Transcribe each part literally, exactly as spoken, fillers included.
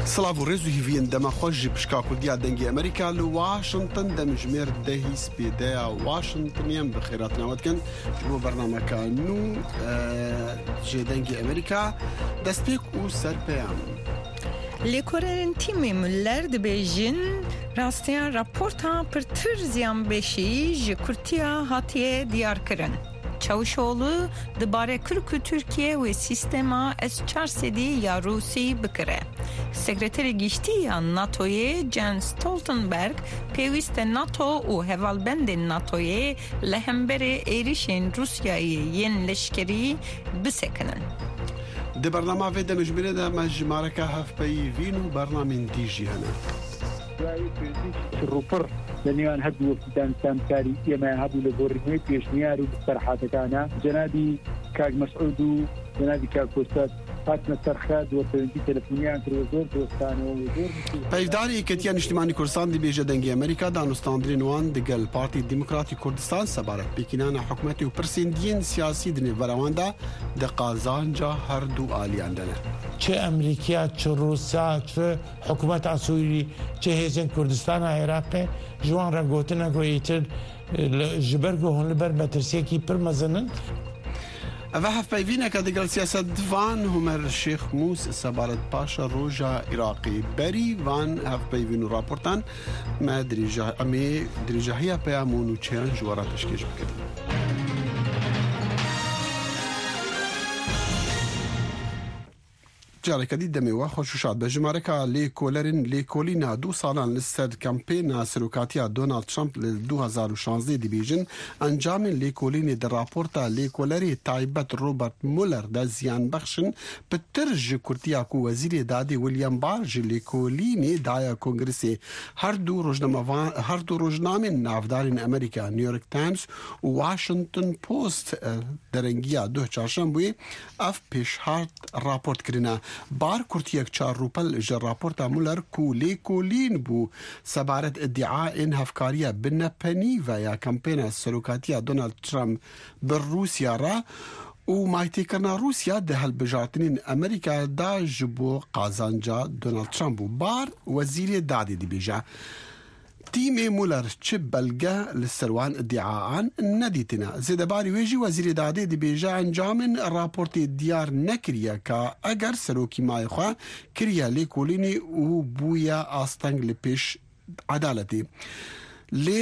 سلاف ورزو هيفين دما خوش بشكا كرديا دنجي أمريكا لواشنطن دم جمير دهيس بيدايا واشنطن يم بخيراتنا ودكن جو برنامج كانو جي دنجي أمريكا دستيك و سربيان لیکورن تیمی مولر دبیجن راستیان راپورتا پر ترزیان بشی جکورتیا هاتیه دیار کرن. چاوشولو دباره کرکو ترکیه و سیستما اس چهارصدی یا روسی بکره. سکرتر گشتی یا ناتوی جان ستولتنبرگ پیوست ناتو و هوالبند ناتوی لهمبر ایریشن روسیایی ین لشکری بسکنن. ده برنامه ویده مجموعه ده مجموعه که هفت بی وینو برنامه دیجی هنه روپر لنیان هدو وفتان سامکاری یما هدو لبورنوی پیشنیارو بسرحات کانا جنابی کاگ مسعودو جنابی کاگ کوستاد فاتنا سرخاد وطنجی تلفونیان کروزور دوستانو وزور پیفداری کتیان اجتماعی کردستان دی بیجه دنگی امریکا دانستاندرین وان دگل پارتی دموکراتی کردستان سبارت بکینان حکومتی و پرسندین سیاسی دنی وروانده ده قازانجا هر دو آلیان دنه چه امریکا چه روسا چه حکومت عسوری چه هیزن کردستان عراق جوان را گوتنا گویتر جبرگو هون لبر مترسیکی پر مزنن أفهم بيفينا كدقل سياسة فان همر الشيخ موس سبارت باشا روجا عراقي بري فان هف بيفينو رابورتان ما دريجا أمي دريجا هي بيامونو تشيان جوارا تشكيش بكده جاري كديد دمي وخشوشات بجماركا ليكولرين ليكولينا دو سالان لسر كامبينا سلوكاتيا دونالد ترامب ل دو هزار و شانزده ديبيجن انجام ليكوليني در رابورتا ليكولري تايبت روبرت مولر دا زيان بخشن بترج كورتيا كو وزير دادي ويليام بارج ليكوليني دايا كونغرسي هر دو روزنامه هر دو روزنامه نافدارين امريكا نيويورك تايمز وواشنطن بوست درنگيا دو چهارشنبه اف پیشهات رابورت کرنا بار كورتيك چار روبل جر رابورتا مولر كو ليكولين بو سبارت ادعاء ان هفكاريا بنبنيفا يا كامبينا سلوكاتيا دونالد ترامب بالروسيا را ومايتي كرنا روسيا ده هالبجارتنين امريكا دا جبو قازانجا دونالد ترامب بار وزير دادي دي بيجا تيمي مولر تشب بلقى للسروان ادعاء نديتنا زيد باري ويجي وزير دادي دي بيجا انجام رابورتي ديار نكريا كا اگر سروكي ما يخوا كريا ليكوليني وبويا آستنگ لبيش عدالتي لي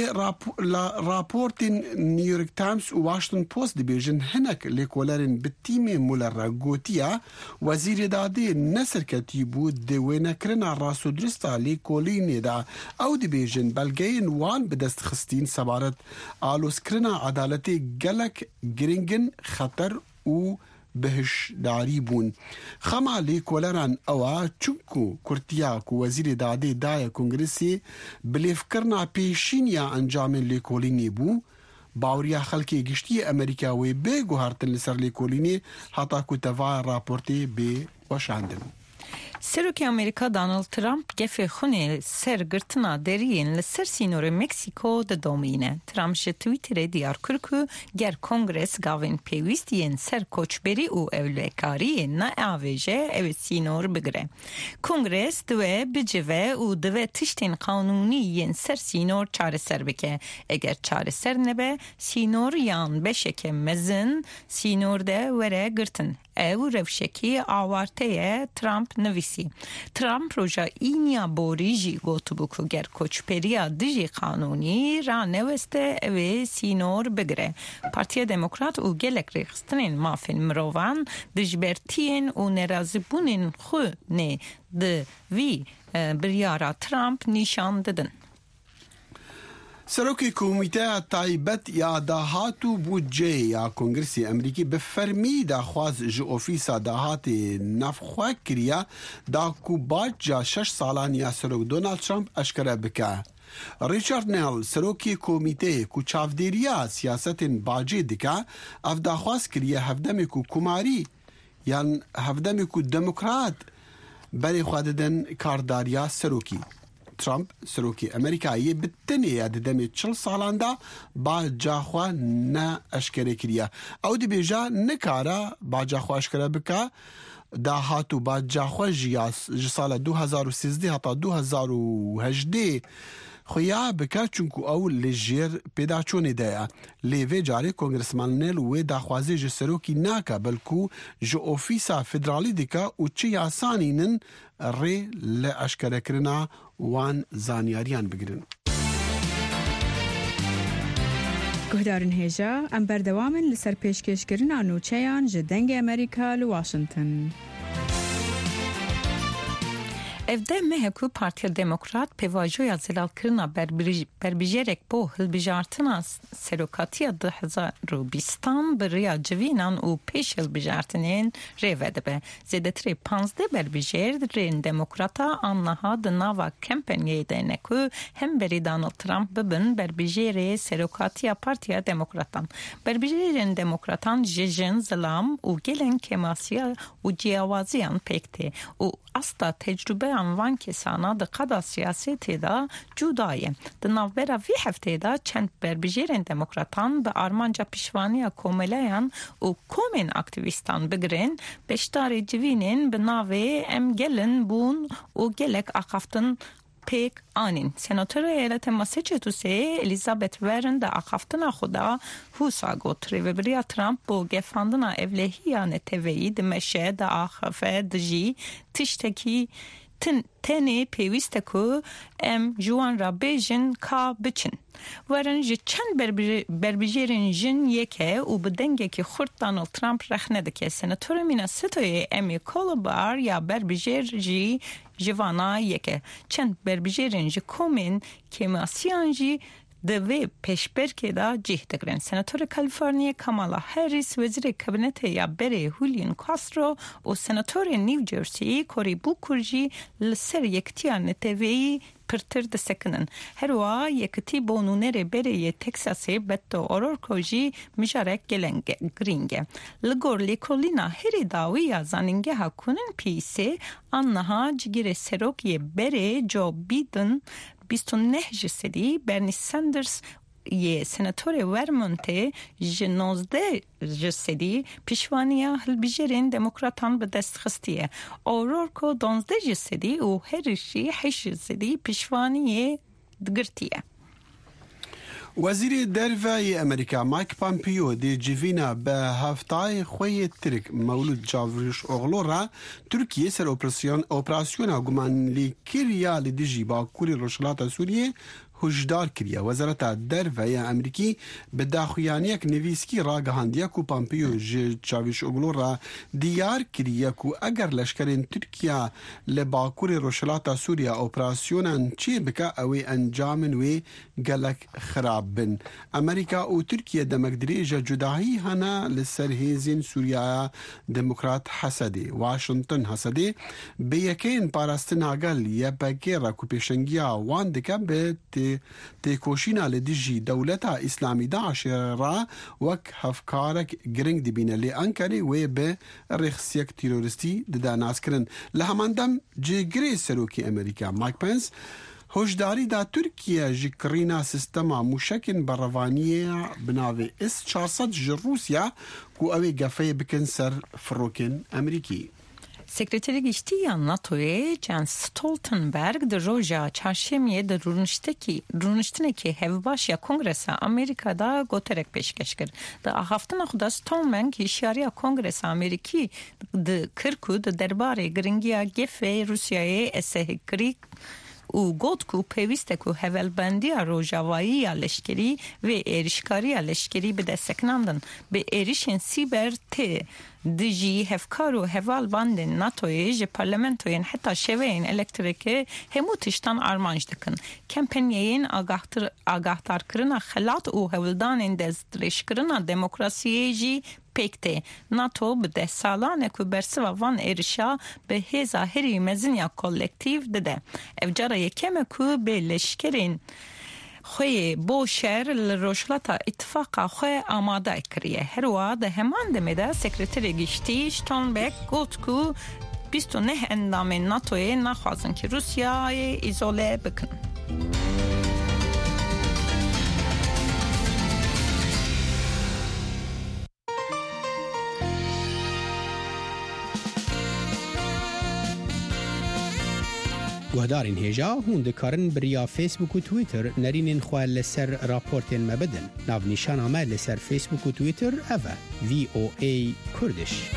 رابورت نيويورك تايمز وواشنطن بوست ديبيجن هناك ليكولارين بالتيمي مولر غوتيا وزير دادي نسر كتيبو دوينا كرنا راسو درستا ليكوليني دا او ديبيجن بلغين وان بدست خستين سبارت آلوس كرنا عدالتي غلق جرينجن خطر و بهش داری بون خما لیکولران اوا چونکو کورتیاک وزیر دادی دای کنگرسی بلیف کرنا پیشین یا انجام لیکولینی بو باوریا خلکی گشتی امریکا و به گوهرتن لسر لیکولینی حتا کو توا راپورتی به واشاندن سروکی امریکا دونالد ترامپ گفه خونه سر گرتنا دریین لسر سینور مکسیکو ده دومینه. ترامپ شه تویتر دیار کرکو گر کنگرس گاوین پیوستین سر کوچبری او اولکاری نه آویجه او سینور بگره. کنگرس دوه بجوه او دوه تشتین قانونی ین سر سینور چاره سر بکه. اگر چاره سر نبه سینور یان بشه که مزن سینور ده وره گرتن. او روشکی آوارته ترامپ نویسی. ترامپ روژا اینیا بوریجی گوتو بکو گر کوچپریا دیجی قانونی را نوسته او سینور بگره. پارتی دموکرات او گلک ریخستنین مافین مروان دجبرتین و نرازبونین خو نه ده وی بریارا ترامپ نشان ددن. سروکی کمیته تایبت یا داهاتو بودجه یا کنگرسی امریکی بفرمی دا خواز جو اوفیسا داهات نفخواه کریا دا کوباج جا شش سالان یا سروک دونالد ترامپ اشکره بکه. ریچارد نیل سروکی کمیته کو چافدیریا سیاست باجی دکه اف دا خواز کریا هفدمی کو کماری یان هفدمی کو دموکرات بری خواددن کارداریا سروکی. ترامپ سروکی امریکایی بتنی ددمی چل سالان دا با جاخوا نه اشکره کریا او دی بیجا نکارا با جاخوا اشکره بکا دا هاتو با جاخوا جیاس جسال دو هزار و سیزده هتا دو هزار و هجده خویا بکر چونکو او لجیر پیدا چونه دایا لیوه جاری کنگرسمان نیل و داخوازی جسرو کی ناکا بلکو جو اوفیسا فدرالی دیکا و چی آسانی نن ری لاشکره کرنا وان زانیاریان بگرن. گهدارن هیجا ام بردوامن لسر پیشکش کرنا نوچیان جدنگ امریکا لواشنطن. Evde mehku Partiya Demokrat pevajoya zelalkirina berbijerek bo hilbijartina serokatiya du hezar û bîstan bi riya civinan û pêş hilbijartinên rê vedibe. Zêdetirê panzdeh berbijer rên Demokrata anniha di nava kampanyayê de ne ku hem berî Donald Trump bibin berbijerê serokatiya Partiya Demokratan. Berbijerên Demokratan ji jin zilam û gelên kemasiya û ciyawaziyan pêk tê û asta tecrübe van kesana da qada siyasetê da cudaye. Di navbera vî hefteyê da çend berbijerên Demokratan bi armanca pişvaniya komelayan û komên aktivîstan bigirin beşdarê civînên bi navê em gelin bûn û gelek axaftin pek anin. Senatörü eyalete Massachusetts'e Elizabeth Warren da axaftina xuda husa gotri ve biriya Trump bu gefandina evlehiya neteveyi di meşe da axafe diji tişteki tenê pêwîst e ku em ji wan re bêjin ka biçin. Werin ji çend berbijerên jin yeke û bi dengekî xurt Donald Trump rexne dike. Senatörê Minnesotayê Amy Klobuchar ya berbijer jî ji vana yeke. Çend berbijerên ji komên kemasiyan jî di vê pêşberkê da cih digirin. Senatörê Kaliforniya Kamala Harris, wezîrê kabinetê ya berê Julian Castro û senatörê New Jersey Cory Booker jî li ser yekitiya neteveyî pirtir disekinin. Her wa yekitî bonûnerê berê Texasê Beto O'Rourke jî mijarek gelen giringe. Li gor lêkolîna herî dawî ya zanîngeha Kunin pîsê anniha cigirê serokiyê berê Joe Biden bîst û neh ji sedî Bernie Sanders yê senatörê Vermontê ji nozdeh ji sedî pişvaniya hilbijerên Demokratan bi dest xistiye. O'Rourke donzdeh ji sedî û herî heşt ji sedî pişvaniyê digirtiye. وزیر دروی امریکا مایک پامپیو دی جیوینا به هفتای خوی ترک مولود جاوریش اغلو را ترکیه سر اپراسیون اپراسیون گمانلی کریا لدیجی با کوری روشلات سوریه هشدار کریه. وزارت دروی امریکی به داخویانیک نویسکی را گهاندیه کو پامپیو جاویش اغلو را دیار کریه کو اگر لشکرین ترکیه لباکوری روشلات سوریه اپراسیونن چی بکا اوی انجامن وی گلک خراب بن. امریکا و ترکیه دمکدری جا جداهی هنا لسر هیزین سوریه دموکرات حسدی. واشنطن حسدی به یکین پاراستن آگل یا بگی را کو پیشنگیا وان دکا به تیکوشینا لدیجی دولتا اسلامی داعش را وک هفکارک گرنگ دبینه لی انکاری وی به رخصیک تیروریستی ددا ناس کرن. لهماندم جگری سروکی امریکا مایک پنس هشداری دا ترکیه جکرینا سیستما موشکن بروانیه بناوی اس چهارصد جی روسیا کو اوی گفه بکن سر فروکن امریکی. Sekreteri Giştiya NATO'ya Jens Stoltenberg de roja çarşemye de rûniştinekî hevbaşya Kongresa Amerika'da goterek peşkeşkir. Da haftina xuda Stoltenberg hişyariya Kongresa Amerikî de kirku de derbarê giringiya gefê Rusyayê esehekirî û got ku pêwîst e ku hevelbendiya rojavayî ya leşkerî ve êrişkariya leşkerî bi desteknandin. Bi êrişên sîber tê dijî hevkar û hevalbandên NATOyê ji parlamentoyên heta şeveyên elektrikê hemû tiştan armanc dikin. Kampanyayên agahtarkirina xelat û hewildanên destdirêjkirina demokrasiyê jî pêk NATO bi deh salan ku bersiva van êrişa bi hêza herî mezin kolektiv dide. Ev cara yekem e ku bê leşkerên xwe bo şer li rojhilata îtifaqa xwe amade kiriye. Her wa di heman demê de sekreterê giştî Stoltenberg got ku bîst û neh endamên NATOyê naxwazin ki Rusyayê îzole bikin. گهدارین هجا هون دکارن بریا فیسبوک و تویتر نرینین خواه لسر راپورتین مبدن. ناو نیشان آمه لسر فیسبوک و تویتر اوه وی او ای کردش.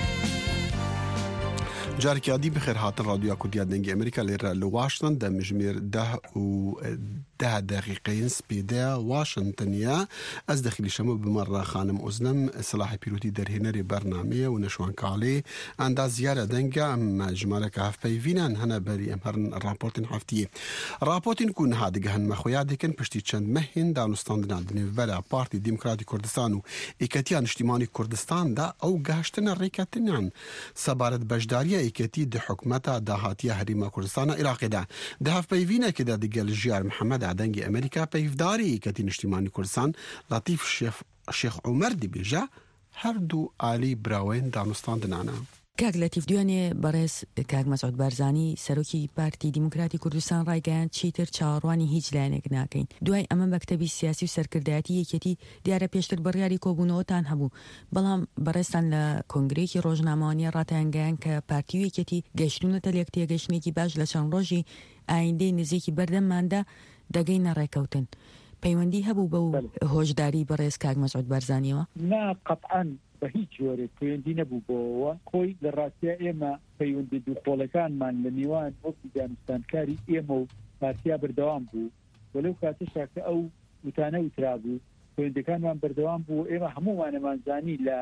جارك عادي بخير هاتن راديو كوديا دنجي أمريكا ليرا لواشنطن ده مجمير ده و ده دقيقين سبيدا واشنطنيا از دخيلي شمو بمرة خانم أزلم صلاح بيروتي درهنري برنامج ونشوان كالي عند زيارة دنجا مجمالة كهف بيفينان هنا بري أمهرن رابورتين حفتية رابورتين كون هادقهن مخويادكن بشتي چند مهن دانستاندنا دنيفبلا بارتي ديمقراطي كردستانو إكتيان اجتماعي كردستان دا أو قهشتنا ريكاتنان سبارت بجدارية إكتي ده حكمتا دهاتية هريما كردستان عراق دا دهف بيفينا كده دقال الجيار محمد عدنجي أمريكا بيفداري إكتي اجتماعي كردستان لطيف الشيخ الشيخ عمر دي بيجا هردو آلي براوين دانستاندنا کاک لطیف دوانێ بەڕێز کاک مەسعود بارزانی سەرۆکی پارتی دیموکراتی کوردستان ڕایگەیاند چیتر چاوەڕوانی هیچ لایەنێک ناکەین. دوای ئەمە مەکتەبی سیاسی و سەرکردایەتی یەکێتی دیارە پێشتر بڕیاری کۆبوونەوەتان هەبوو، بەڵام بەڕێستان لە کۆنگرێکی ڕۆژنامەوانی ڕاتیانگەیان کە پارتی و یەکێتی گەیشتونەتە لێک تێگەشتێکی باش لە چەند ڕۆژی ئایندەی نزیکی بەردەمماندا دەگەینە ڕێکەوتن. پەیوەندی هەبوو بەو هۆشداری بەڕێز کاک مەسعود بارزانیەوە؟ نا قەطعاً بە هیچ جۆرێک پەیوەندی نەبوو بۆەوە. خۆی لە ڕاستیە ئێمە پەیوەندی دووخۆڵەکانمان لە میوان وەکی دانستانکاری ئێمە و پارتیا بەردەوام بوو، وەلەو کاتەشا کە ئەو وتانە وترا بوو پەیوەندەکانمان بەردەوام بوو. ئێمە هەموومانەمانزانی لە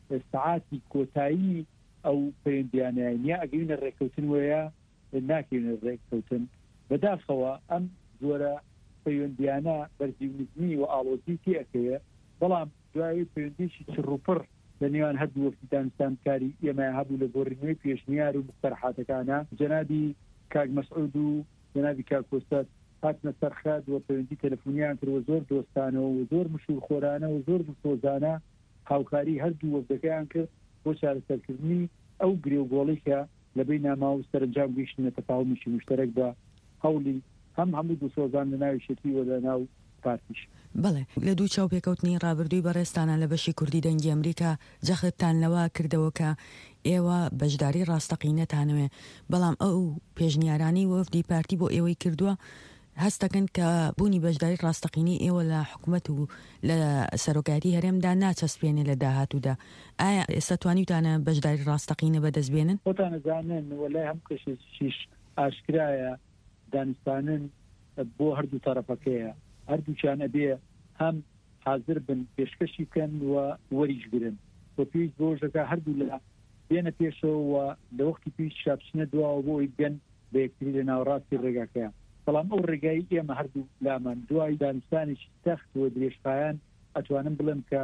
سەعاتی کۆتایی ئەو پەیوەندیانەیە ئەگەینە ڕێککەوتن وەیە ناکەینە ڕێککەوتن. بەداخەوە ئەم زۆرە پەیوەندیانە بەرزیونزمی و ئاڵۆزی تێەکەیە، بەڵام دوای پەیوەندیشی چڕوپڕ لە نێوان هەردوو وەفتی دانستانکاری ئێمە هەبوو لە گۆڕینەوەی پێشنیار و مقتەرحاتەکانە. جەنابی کاک مەسعود و جەنابی کاک کۆستاد هاتنە سەرخات و پەیوەندی تەلەفۆنیان کردوە، زۆر دۆستانەوە و زۆر مشهور خۆرانە و زۆر سۆزانە هاوکاری هەردوو وەفدەکەیان کرد بۆ چارەسەرکردنی ئەو گرێوگۆڵی کە لەبەی ناما و سەرنجام گەیشتنە تەفاومیشی مشتەرەک بە هەوڵی هەم هەموو دوو سۆزان لە ناوی شەتی و لە ناو پارتیش. بەڵێ لە دوو چاو پێکەوتنی ڕابردووی بەڕێستانە لە بەشی کوردی دەنگی ئەمریکا جەختتان لەوە کردەوە کە ئێوە بەشداری ڕاستەقینەتانەوێ، بەڵام ئەو پێشنیارانی وەفدی پارتی بۆ ئێوەی کردووە هەستەکەن کە بوونی بەشداری ڕاستەقینی ئێوە لە حکوومەت و لە سەرۆکایەتی هەرێمدا ناچەسپێنێ لە داهاتوودا. ئایا ئێستا توانیتانە بەشداری ڕاستەقینە بەدەستبێنن؟ خۆتانەزانن وەلای هەم کەشیش ئاشکرایە دانستانن بۆ هەردوو تەرەفەکەیە، هەردووچان ئەبێ هەم حاضر بن پێشکەشی بکەن و وەریش گرن بۆ پێویست ڕۆژەکە هەردوو لە بێنە پێشەوە لە وەختی پێویست شاپچنە دواوە بۆی بگەن بە یەکتری لە ناوەڕاستی ڕێگاکەیان. بەڵام ئەو ڕێگایی ئێمە هەردوو لامان دوای دانستانێکی تەخت و درێژخایان ئەتوانم بڵێم کە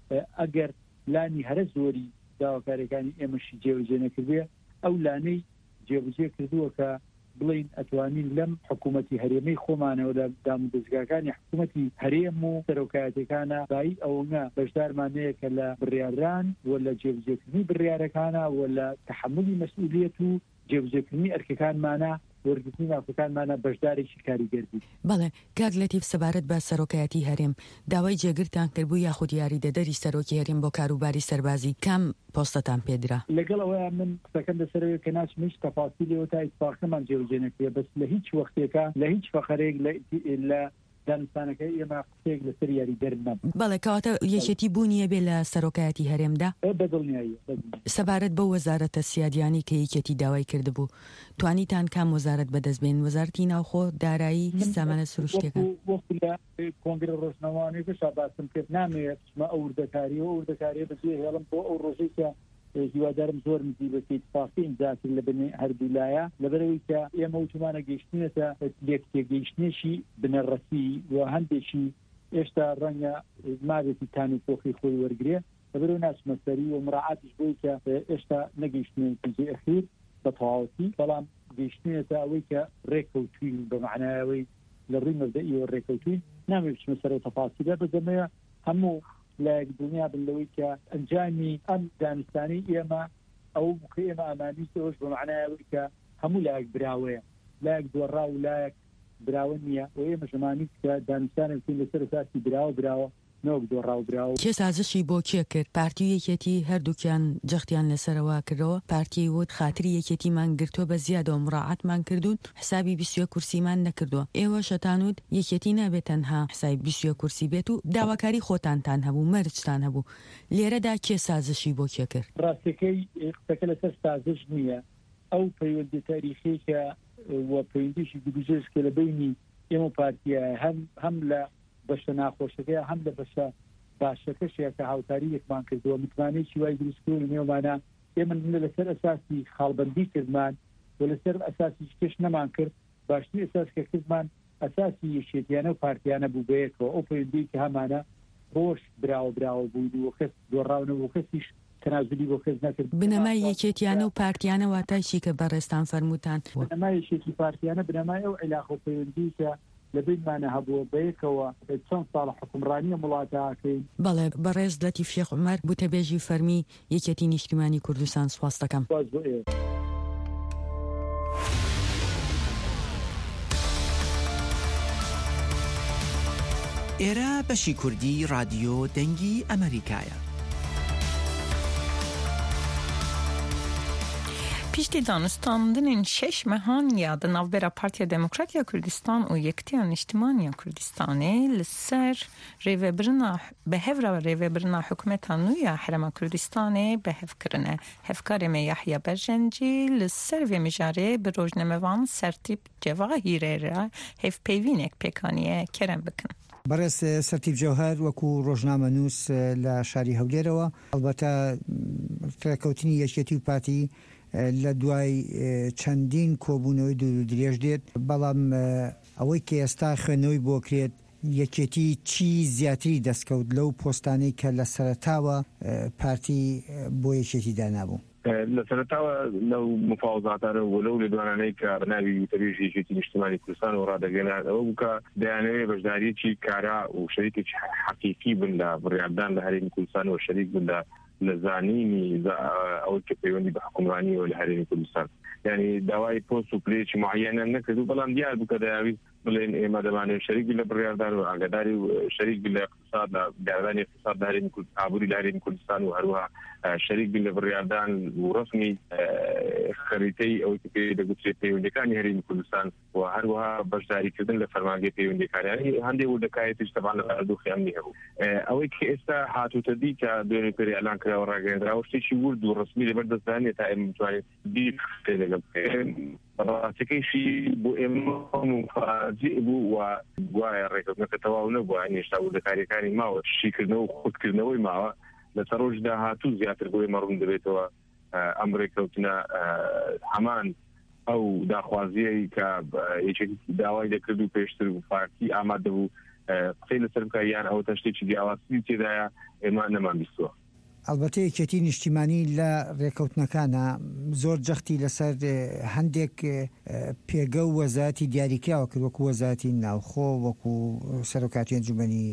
ئەگەر لانی هەرە زۆری داواکاریەکانی ئێمەشی جێبەجێ نەکردوێ ئەو لانەی جێبەجێ کردووە کە بڵین ئەتوانین لەم حکوومەتی هەرێمەی خۆمانەوە لە دامودەستگاکانی حکوومەتی هەرێم و سەرۆکایەتەکانە بای ئەوە بەشدارمانەیە کە لە بڕیاران و لە جێبەجێکردنی بڕیارەکانە و لە تەحملی مەسئولیەت و جێبەجێکردنی ئەرکەکانمانە وەرگرتنی ناوچەکانمانە بەشدارێکی کاریگەری. بەڵێ کاک لەتیف سەبارەت بە سەرۆکایەتی هەرێم داوای جێگرتان کردبوو یاخود یاریدەدەری سەرۆکی هەرێم بۆ کاروباری سەربازی کام پۆستەتان پێدرا؟ لەگەڵ ئەوەیە من قسەکەم لەسەرەوەی کە ناچمش تەفاسیلەوە تا ئیتفاقەمان جێبەجێ نەکرێ، بەس لە هیچ وەختێکە لە هیچ فەخەرێک لە دانستانەکەی ئێمە قسێک لەسەر یاریدەر نەبوو. بەڵێ کەواتە یەکێتی بوونیە بێ لە سەرۆکایەتی هەرێمدا؟ بەدڵنیاییە. سەبارەت بە وەزارەتە سیادیانی کە یەکێتی داوای کردبوو توانیتان کام وەزارەت بەدەستبێن؟ وەزارەتی ناوخۆ، دارایی، سامانە سروشتەکان؟ وەکو لە کۆنگرە ڕۆژنامەوانێکەشا باسم کرد نامەوێت چمە ئەو وردەکاری و وردەکاریە بەجێ هێڵم بۆ ئەو ڕۆژەی کە هیوادارم زۆر نزیبەتی اتفاقی ئیمزاکرد لە بنێ هەردوولایە لەبەرەوەی کە ئێمە وتمانە گەیشتنێتە لێک تێگەیشتنێشی بنەڕەتی و هەندێکی ئێشتا ڕەنگە ماوێتی تان و پۆخی خۆی وەرگێ لەبەرەوەی ناچمەسەری و مراعاتیش بۆی کە ئێشتا نەگەیشتنێتی ئەخیر بە تەواوەتی، بەڵام گەیشتنێتە ئەوەی کە ڕێککەوتوین بە معنایەوەی لە ڕووی مەبدەئی و ڕێککەوتوین نامەوێت بچمە سەر تەفاسیلە بەجەمەیە هەموو لایەک دنیا بن لەوەی کە ئەنجامی ئەم دانستانی ئێمە ئەو بکە ئێمە ئامانویستەوەش بە معنایەوەی کە هەموو لایەک براوەیە، لایەک دۆڕا و لایەک براوە نییە و ئێمە ژەمانیت کە دانستانێک لەسەر ئەساسی براوە براوە کردنەوە دۆڕاوبراوە. کێ سازشی بۆ کێ کرد؟ پارتی یەکێتی هەردووکیان جەختیان لەسەرەوە کردەوە. پارتی وت خاتری یەکێتیمان گرتووە بە زیادەوە مڕاعەتمان کردوون، حسابی بیست و یەک کورسیمان نەکردووە. ئێوە شەتانوت یەکێتی نابێت تەنها حسابی بیست و یەک کورسی بێت و داواکاری خۆتانتان هەبوو، مەرجتان هەبوو. لێرەدا کێ سازشی بۆ کێ کرد؟ ڕاستەکەی قسەکە لەسەر سازش نییە. ئەو پەیوەندی تاریخی کە وە پەیوەندیشی دوگوژێش کە لە بینی ئێمە پارتیە هەم هەم لە بەشە ناخۆشەکەی هەم لە بەشە باشەکەشەیە کە هاوتاری یەکمان کردووە متمانەیەکی وای دروستکردن لە نێومانە. ئێمە لەسەر ئەساسی خاڵبەندی کردمان و لەسەر ئەساسی کێش نەمان کرد. باشترین ئەساس کە کردمان ئەساسی یەکێتیانە و پارتیانە بوو بەیەکەوە. ئەو پەیوەندی کە هەمانە ڕۆژ براوە براوە بوون و کەس دۆڕاونەوە و کەسیش تەنازلی بۆ کەس نەکرد. بنەمای یەکێتیانە و پارتیانە واتایشی کە بەڕێستان فەرمووتان. بنەمای یەکێتی پارتیانە بنەمای ئەو عیلاقە و پەیوەندی کە لە بینمانە هەبووە بەیەکەوە چەند ساڵ حکومڕانیە وڵاتاکەین. بەڵێ بەڕێز لەتیف شێخ عومەر بوتەبێژی فەرمی یەکێتی نیشتیمانی کوردستان. سوپاس دەکەم. ئێرە بەشی کوردی رادیۆ دەنگی ئەمریکایە. Piştî danûstandinên şeş mehan ya di navbera Partiya Demokratiya Kurdistan û Yektiya Niştimaniya Kurdistanê li ser rêvebirina bihevra rêvebirina hikûmeta nû ya Herêma Kurdistanê bihev kirine. Hevkarê me Yahya Berjencî li ser vê mijarê bi rojnamevan sertîp Cevahîrê re hevpeyvînek pêkaniye kerem bikin. بەڕێز سەرتیب جەوهەر وەکو ڕۆژنامە نووس لە شاری هەولێرەوە ئەلبەتە فێرکەوتنی یەکێتی و پارتی لە دوای چەندین کۆبوونەوەی دوور و درێژ دێت، بەڵام ئەوەی کە ئێستا خوێنەوەی بۆ کرێت یەکێتی چی زیاتری دەستکەوت لەو پۆستانەی کە لە سەرەتاوە پارتی بۆ یەکێتی دانابوو. لە سەرەتاوە لەو مفاوزاتانە و لەو لە دوانانەی کە بەناوی وتەبێژی یەکێتی نیشتیمانی کوردستان و ڕادەگەێنان ئەوە بوو کە دەیانەوێت بەشداریەکی کارا و شەریکێکی حەقیقی بن لە بڕیاردان لە هەرێمی کوردستان و شەریک بن لە زانینی ئەوەی کە پەیوەندی بە حکومڕانیەوە لە هەرێمی کوردستان. یعنی داوای پۆست و پلێکی معەنە نەکرد و بەڵام دیار بوو کە دەیاویست بڵێن ئێمە دەمانێت شەریک لە بڕیاردان و ئاگاداری و شەریک لە اقتصاد لە گاردانی اقتصاد لە هەرێمی ئابووری لە هەرێمی کوردستان و هەروەها شەریک لە بڕیاردان و ڕسمی خەریتەی ئەوەی کە پێی دەگوترێت پەیوەندیەکانی هەرێمی کوردستان و هەروەها بەشداریکردن لە فەرمانگەی پەیوەندیەکانی هەندێک وردەکایەتیش تەبان لە هەردوو خیاننی هەبوو. ئەوەی کە ئێستا هاتووتە دی کە دوێنێ پێری ئەلان کراوە ڕاگەیەندراوە شتێکی ورد و ڕسمی لەبەردەستدانێت تا ئێمە بتوانێت بیر لەگەڵ ڕاستەکەیشی بۆ ئێمە فاجیع بوو و گوایە ڕێکەوتنەکە تەواو نەبووە، هێشتا وردەکاریەکانی ماوە، شیکردنەوە و خودکردنەوەی ماوە. لە سەرۆژ داهاتوو زیاتر بۆی مەڕوون دەبێتەوە ئەم ڕێکەوتنە هەمان ئەو داخوازیەی کە یەکێتی داوای دەکرد و پێشتر و پارتی ئامادە بوو قسەی لەسەر بکە یان ئەوە تەشتێکی جیاوازی تێدایە ئێمە نەمان بیستووە. ئەلبەتە یەکێتی نیشتیمانی لە ڕێکەوتنەکانە زۆر جەختی لەسەر هەندێک پێگە و وەزارەتی دیاریکراوە کرد، وەکو وەزارەتی ناوخۆ، وەکو سەرۆکاتی ئەنجومەنی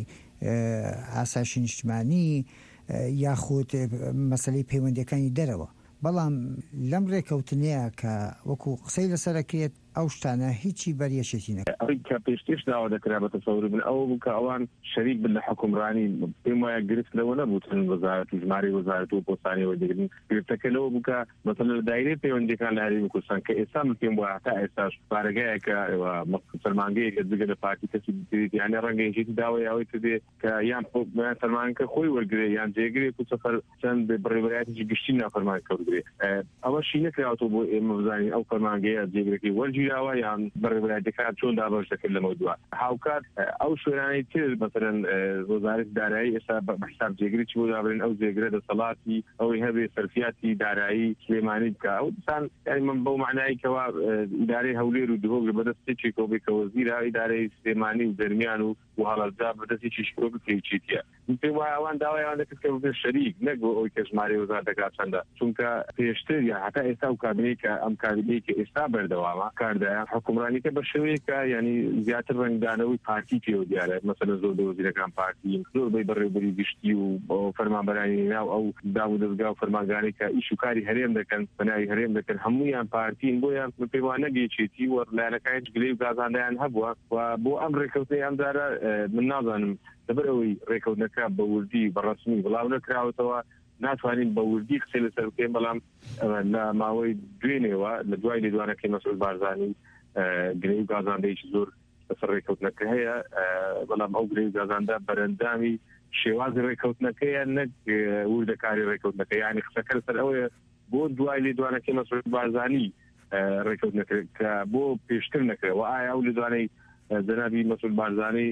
ئاسایشی نیشتیمانی یاخود مەسەلەی پەیوەندیەکانی دەرەوە. بەڵام لەم ڕێکەوتنەیە کە وەکو قسەی لەسەرەکرێت ئەو شتانە هیچی بەریەشێتی نەکرد. ئەوەی کە پێشتر داوا دەکرا بە تەسەوور بن ئەوە بوو کە ئەوان شەریک بن لە حکومڕانی. پێم وایە گرفت لەوە نەبوو وەزارەت و ژمارەی وەزارەت و پۆستانیەوە دەگرن، گرفتەکە لەوە بوو کە مەسەڵەن لە دایرەی پەیوەندیەکان لە هەرێمی کوردستان کە ئێستا من پێم وایە هەتا ئێستاش پارێگایەکە فەرمانگەیەکە جگە لە پارتی کەسی بکرێت یانە ڕەنگە یەکێتی داوای ئەوەی کردێ کە یان فەرمانگەکە خۆی وەرگرێ یان جێگرێت و سەفەر چەند بڕێوەبەرایەتێکی گشتی ناوفەرمانگەکە وەرگرێت. ئەوەشی نەکراوەتەوە بۆ ئێمە بزانین ئەو فەرمانگەیە جێگرێکی وەرگیراوە یان بەڕێوەبەرایەتەکان چۆن دابەش دەکرد لەمەوە دووە. هاوکات ئەو شوێنانی تر مەسەلەن وەزارەتی دارایی ئێستا بە حساب جێگرێکی بۆ دابرێن ئەو جێگرە دەسەڵاتی ئەوەی هەبێ سەرفیاتی دارایی سلێمانی بکە. ئەو دیسان یعنی من بەو معنایی کەوا ئیدارەی هەولێر و دهۆک بەدەستێکی کۆ بێ کە وەزیرە ئیدارەی سلێمانی و دەرمیان و وهەڵەجا بەدەستێکی شکۆ بکەی چیتیە. پێم وایە ئەوان داوایان دەکرد کە ببێ شەریک نەک بۆ ئەوی کە ژمارەی وەزارەتەکە چەندە، چونکە پێشتر یا هەتا ئێستا و کابینەی کە ئەم کابینەی کە ئێستا بەردەوامە کار بڕیاردایە حکومڕانیکە بە شێوەیەکە ینی زیاتر ڕنگدانەوەی پارتی پێوە دیارە مەسەلەن زۆر دۆزیرەکان پارتی زۆر بەی بەڕێوەبەری گشتی و فەرمانبەرانی ناو ئەو دام و دەستگا و فەرمانگانی کە ئیش و کاری هەرێم دەکەن بەناوی هەرێم دەکەن هەموویان پارتین بۆیان پێوان نەگەیچێتی و لایەنەکانی گلەی و گازاندایان هەبووە و بۆ ئەم ڕێکەوتنەی ئەمدارە من نازانم لەبەر ئەوەی ڕێکەوتنەکە بە وردی بەڕەسمی بڵاو نەکراوەتەوە ناتوانین بە وردی قسەی لەسەر بکەین بەڵام لە ماوەی دوێنێەوە لە دوای لێدوانەکەی مەسعود بارزانی گلەی و گازاندەیەکی زۆر لەسەر ڕێکەوتنەکە هەیە بەڵام ئەو گلەی و گازاندە بەرەندامی شێوازی ڕێکەوتنەکەیە نەک وردەکاری ڕێکەوتنەکە یعنی قسەکە لەسەر ئەوەیە بۆ دوای لێدوانەکەی مەسعود بارزانی ڕێکەوتنەکە کە بۆ پێشتر نەکرێەوە ئایا ئەو لێدوانەی جەنابی مەسعود بارزانی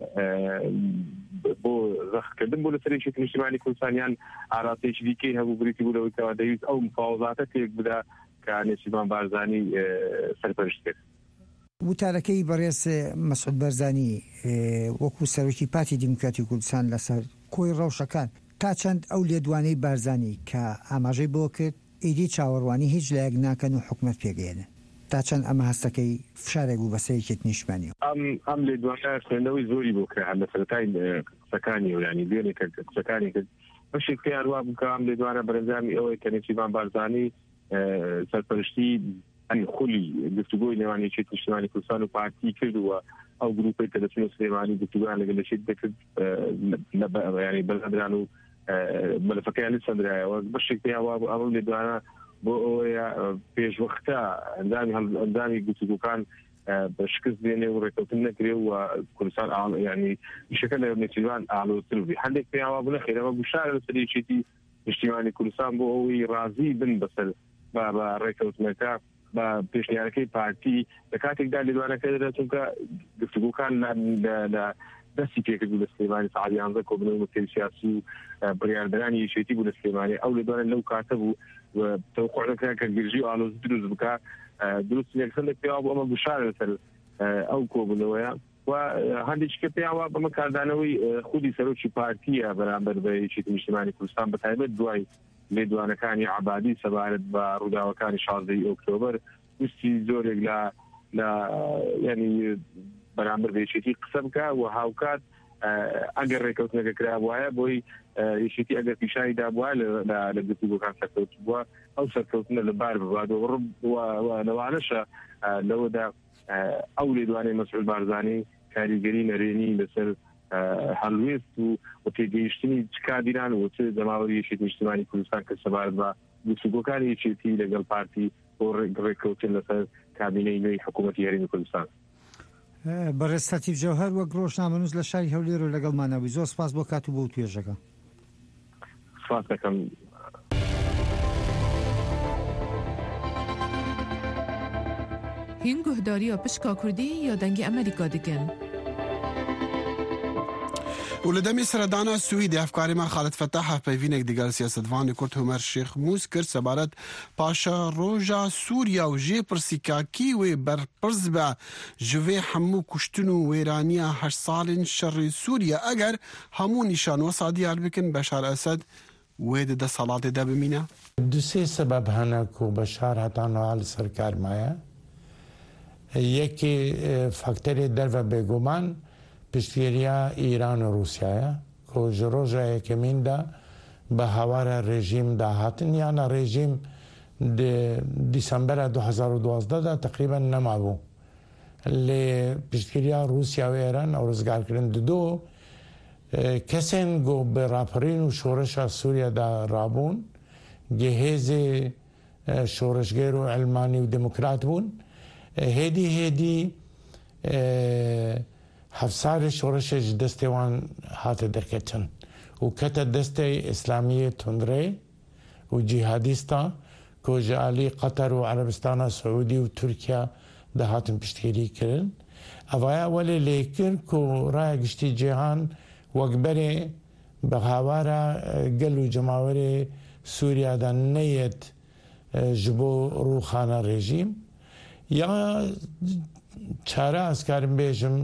بۆ زەخکردن بۆ لەسەرێکی نیشتیمانی کوردستانیان ئاراتێکی دیکەی هەبوو بریتی بوو لەوەیەوە دەویست ئەو مفاوەزاتە تێک بدا کە نیشتیمان بارزانی سەرپەرشت کرد. وتارەکەی بەڕێز مەسعود بارزانی وەکو سەرۆکی پارتی دیموکراتی کوردستان لەسەر کۆی ڕەوشەکان تا چەند ئەو لێدوانەی بارزانی کە ئاماژەی بۆ کرد ئیدی چاوەڕوانی هیچ لایەک ناکەن و حکومەت پێگەێنن تا چەند ئەمە هەستەکەی فشارێک و بەسەیەکێت نیشتمانیەوە ئەم ئەم لێدوانە خوێندنەوەی زۆری بۆ کرد لە سەرەتای قسەکانی و ینی دوێنێ قسەکانی کرد بەشێک پێیان وا بوو کە ئەم لێدوانە بەرەنجامی ئەوەی کە نێچیروان بارزانی سەرپەرشتی خولی گفتوگۆی نێوانی یەکێتی نیشتیمانی کوردستان و پارتی کردووە ئەو گروپی کە دەچون سلێمانی گفتوگۆیان لەگەڵ لەشێت دەکرد ینی بەرهەمدران و مەلەفەکەیان سەندرایەوە بەشێک پێیان وا بوو ئەم لێدوانە بۆ ئەوەیە پێشوەختە ئەندامی ئەندامی گفتوگۆکان بە شکست دێنێ و ڕێکەوتن نەکرێ و کوردستان ینی ئیشەکە لە نێچیروان ئاڵۆتر بێ هەندێک پێیان وا بوو نەخێرەوە بشارە لەسەر یەکێتی نیشتیمانی کوردستان بۆ ئەوەی ڕازی بن بەسەر بە ڕێکەوتنەکە بە پێشنیارەکەی پارتی لە کاتێکدا لێدوانەکە دەدات چونکە گفتوگۆکان لە دەستی پێکرد بوو لە سلێمانی سەعات یانزە کۆبنەوەی مەکتەبی سیاسی و بڕیاردەرانی یەکێتی بوو لە سلێمانی ئەو لێدوانە لەو کاتە بوو تەوقعەکە کە گرژی و ئالۆز دروست بکە دروست یەکسەندێک پێیان بوو ئەمە بشارە لەسەر ئەو کۆبنەوەیە و هەندێکیکە پێیان وا بەمە کاردانەوەی خودی سەرۆکی پارتیە بەرامبەر بە یەکێتی نیشتیمانی کوردستان بەتایبەت دوای لێدوانەکانی عەبادی سەبارەت بە ڕووداوەکانی شازدەی ئۆکتۆبەر وستی زۆرێک لە لە ینی بەرامبەر بە یەکێتی قسە بکە و هاوکات ئەگەر ڕێکەوتنەکە کرا وایە بۆی یەکێتی ئەگەر پیشانی دابووە لە گفتوگۆکان سەرکەوت بووە ئەو سەرکەوتنە لەبار ببوادەوە لەوانەشە لەوەدا ئەو لێدوانەی مەسعود بارزانی کاریگەری نەرێنی لەسەر هەڵوێست و و تێگەیشتنی چ کادیران و چ دەماوەری یەکێتی نیشتیمانی کوردستان کە سەبارەت بە گفتوگۆکانی یەکێتی لەگەڵ پارتی بۆ ڕێکەوتن لەسەر کابینەی نوێی حکوومەتی هەرێمی کوردستان. بەڕێز تەتیب جەوهەر وەک ڕۆژنامەنووس لە شاری هەولێر و لەگەڵمانەوەی زۆر سپاس بۆ کات و بۆ توێژەکە. سپاس دەکەم. هین گوهداریە پشکا کوردی یا دەنگی ئەمریکا دکن. و لە دەمی سەردانا سوئیدی ئەفکاریمان خالد فەتاح پەیوینێک دیگەل سیاسەتوانی کورد هومەر شێخ موس کرد سەبارەت پاشا ڕۆژا سووریا و ژێ پرسیکاکی وێ بەرپرس بە ji vê hemû kuştin û wêraniya heşt salên şerê Sûriye eger hemû nîşanwesa diyar bikin Beşar Esed wê di desthilatê de bimîne? Du sê sebeb hene ku Beşar heta niha li ser karmaya. Yekê faktorê derve bêguman piştgiriya İran û Rûsyaya ku ji roja yekemîn de bi hawara rejîm de hatin yana rejîm di Dîsembera du hezar û duwazdeh de teqrîben nemabû. Lê piştgiriya Rûsya û Îran ew rizgarkirin di do kesên got bi rapirîn û şoreşa Sûriye de rabûn gihêzê şoreşgêr û elmanî û demokrat bûn hêdî hêdî hevsarê şoreşê ji destê wan hate derketin û kete destê İslamiyê tundrê û cihadîsta ku ji alî Qetar û Erebistana Siûdî û Tirkiye de hatin piştgirî kirin. Evaya welê lêkir ku raya giştî cîhan wekberê bi hawara gel û cemawerê Sûriya de neyet ji bo rûxana rejîm ya çare ez karim bêjim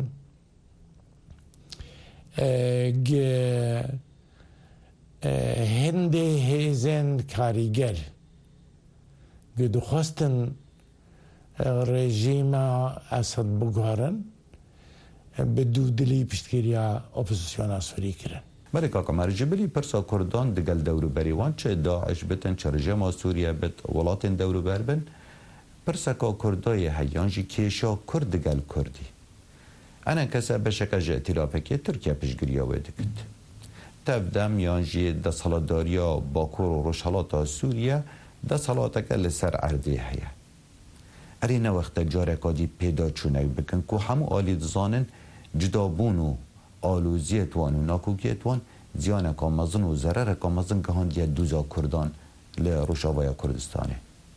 hindê hêzên karîger dixwastin ڕێژیمە ئەسەد بگوارن بە دوودلی پشتگیریە ئۆپۆزیسیۆنا سووری کردن. بەێ کاکەمەر جبلی پرسا کوردان دگەل دەوروبەریوان چه داعش بتن چه ڕژێما سووریە بت وڵاتên دەوروبەر بن پرسەکە کوردایê heyan jî kêşa Kurd digel Kurdî. Ene kese beşeke ji îtilafekê Tirkiye piştgiriya wê dikit. Tev dem yan jî desaladariya Bakur û Rojhelata Sûriye desalateke li ser erdê heye. Erê ne wexte careka dî pêda çûnek bikin ku hemû alî dizanin cidabûn û alûziyê wan û nakokiyê wan ziyaneka mezin û zerereka mezin gihandiye dûza Kurdan li Rojavaya Kurdistanê.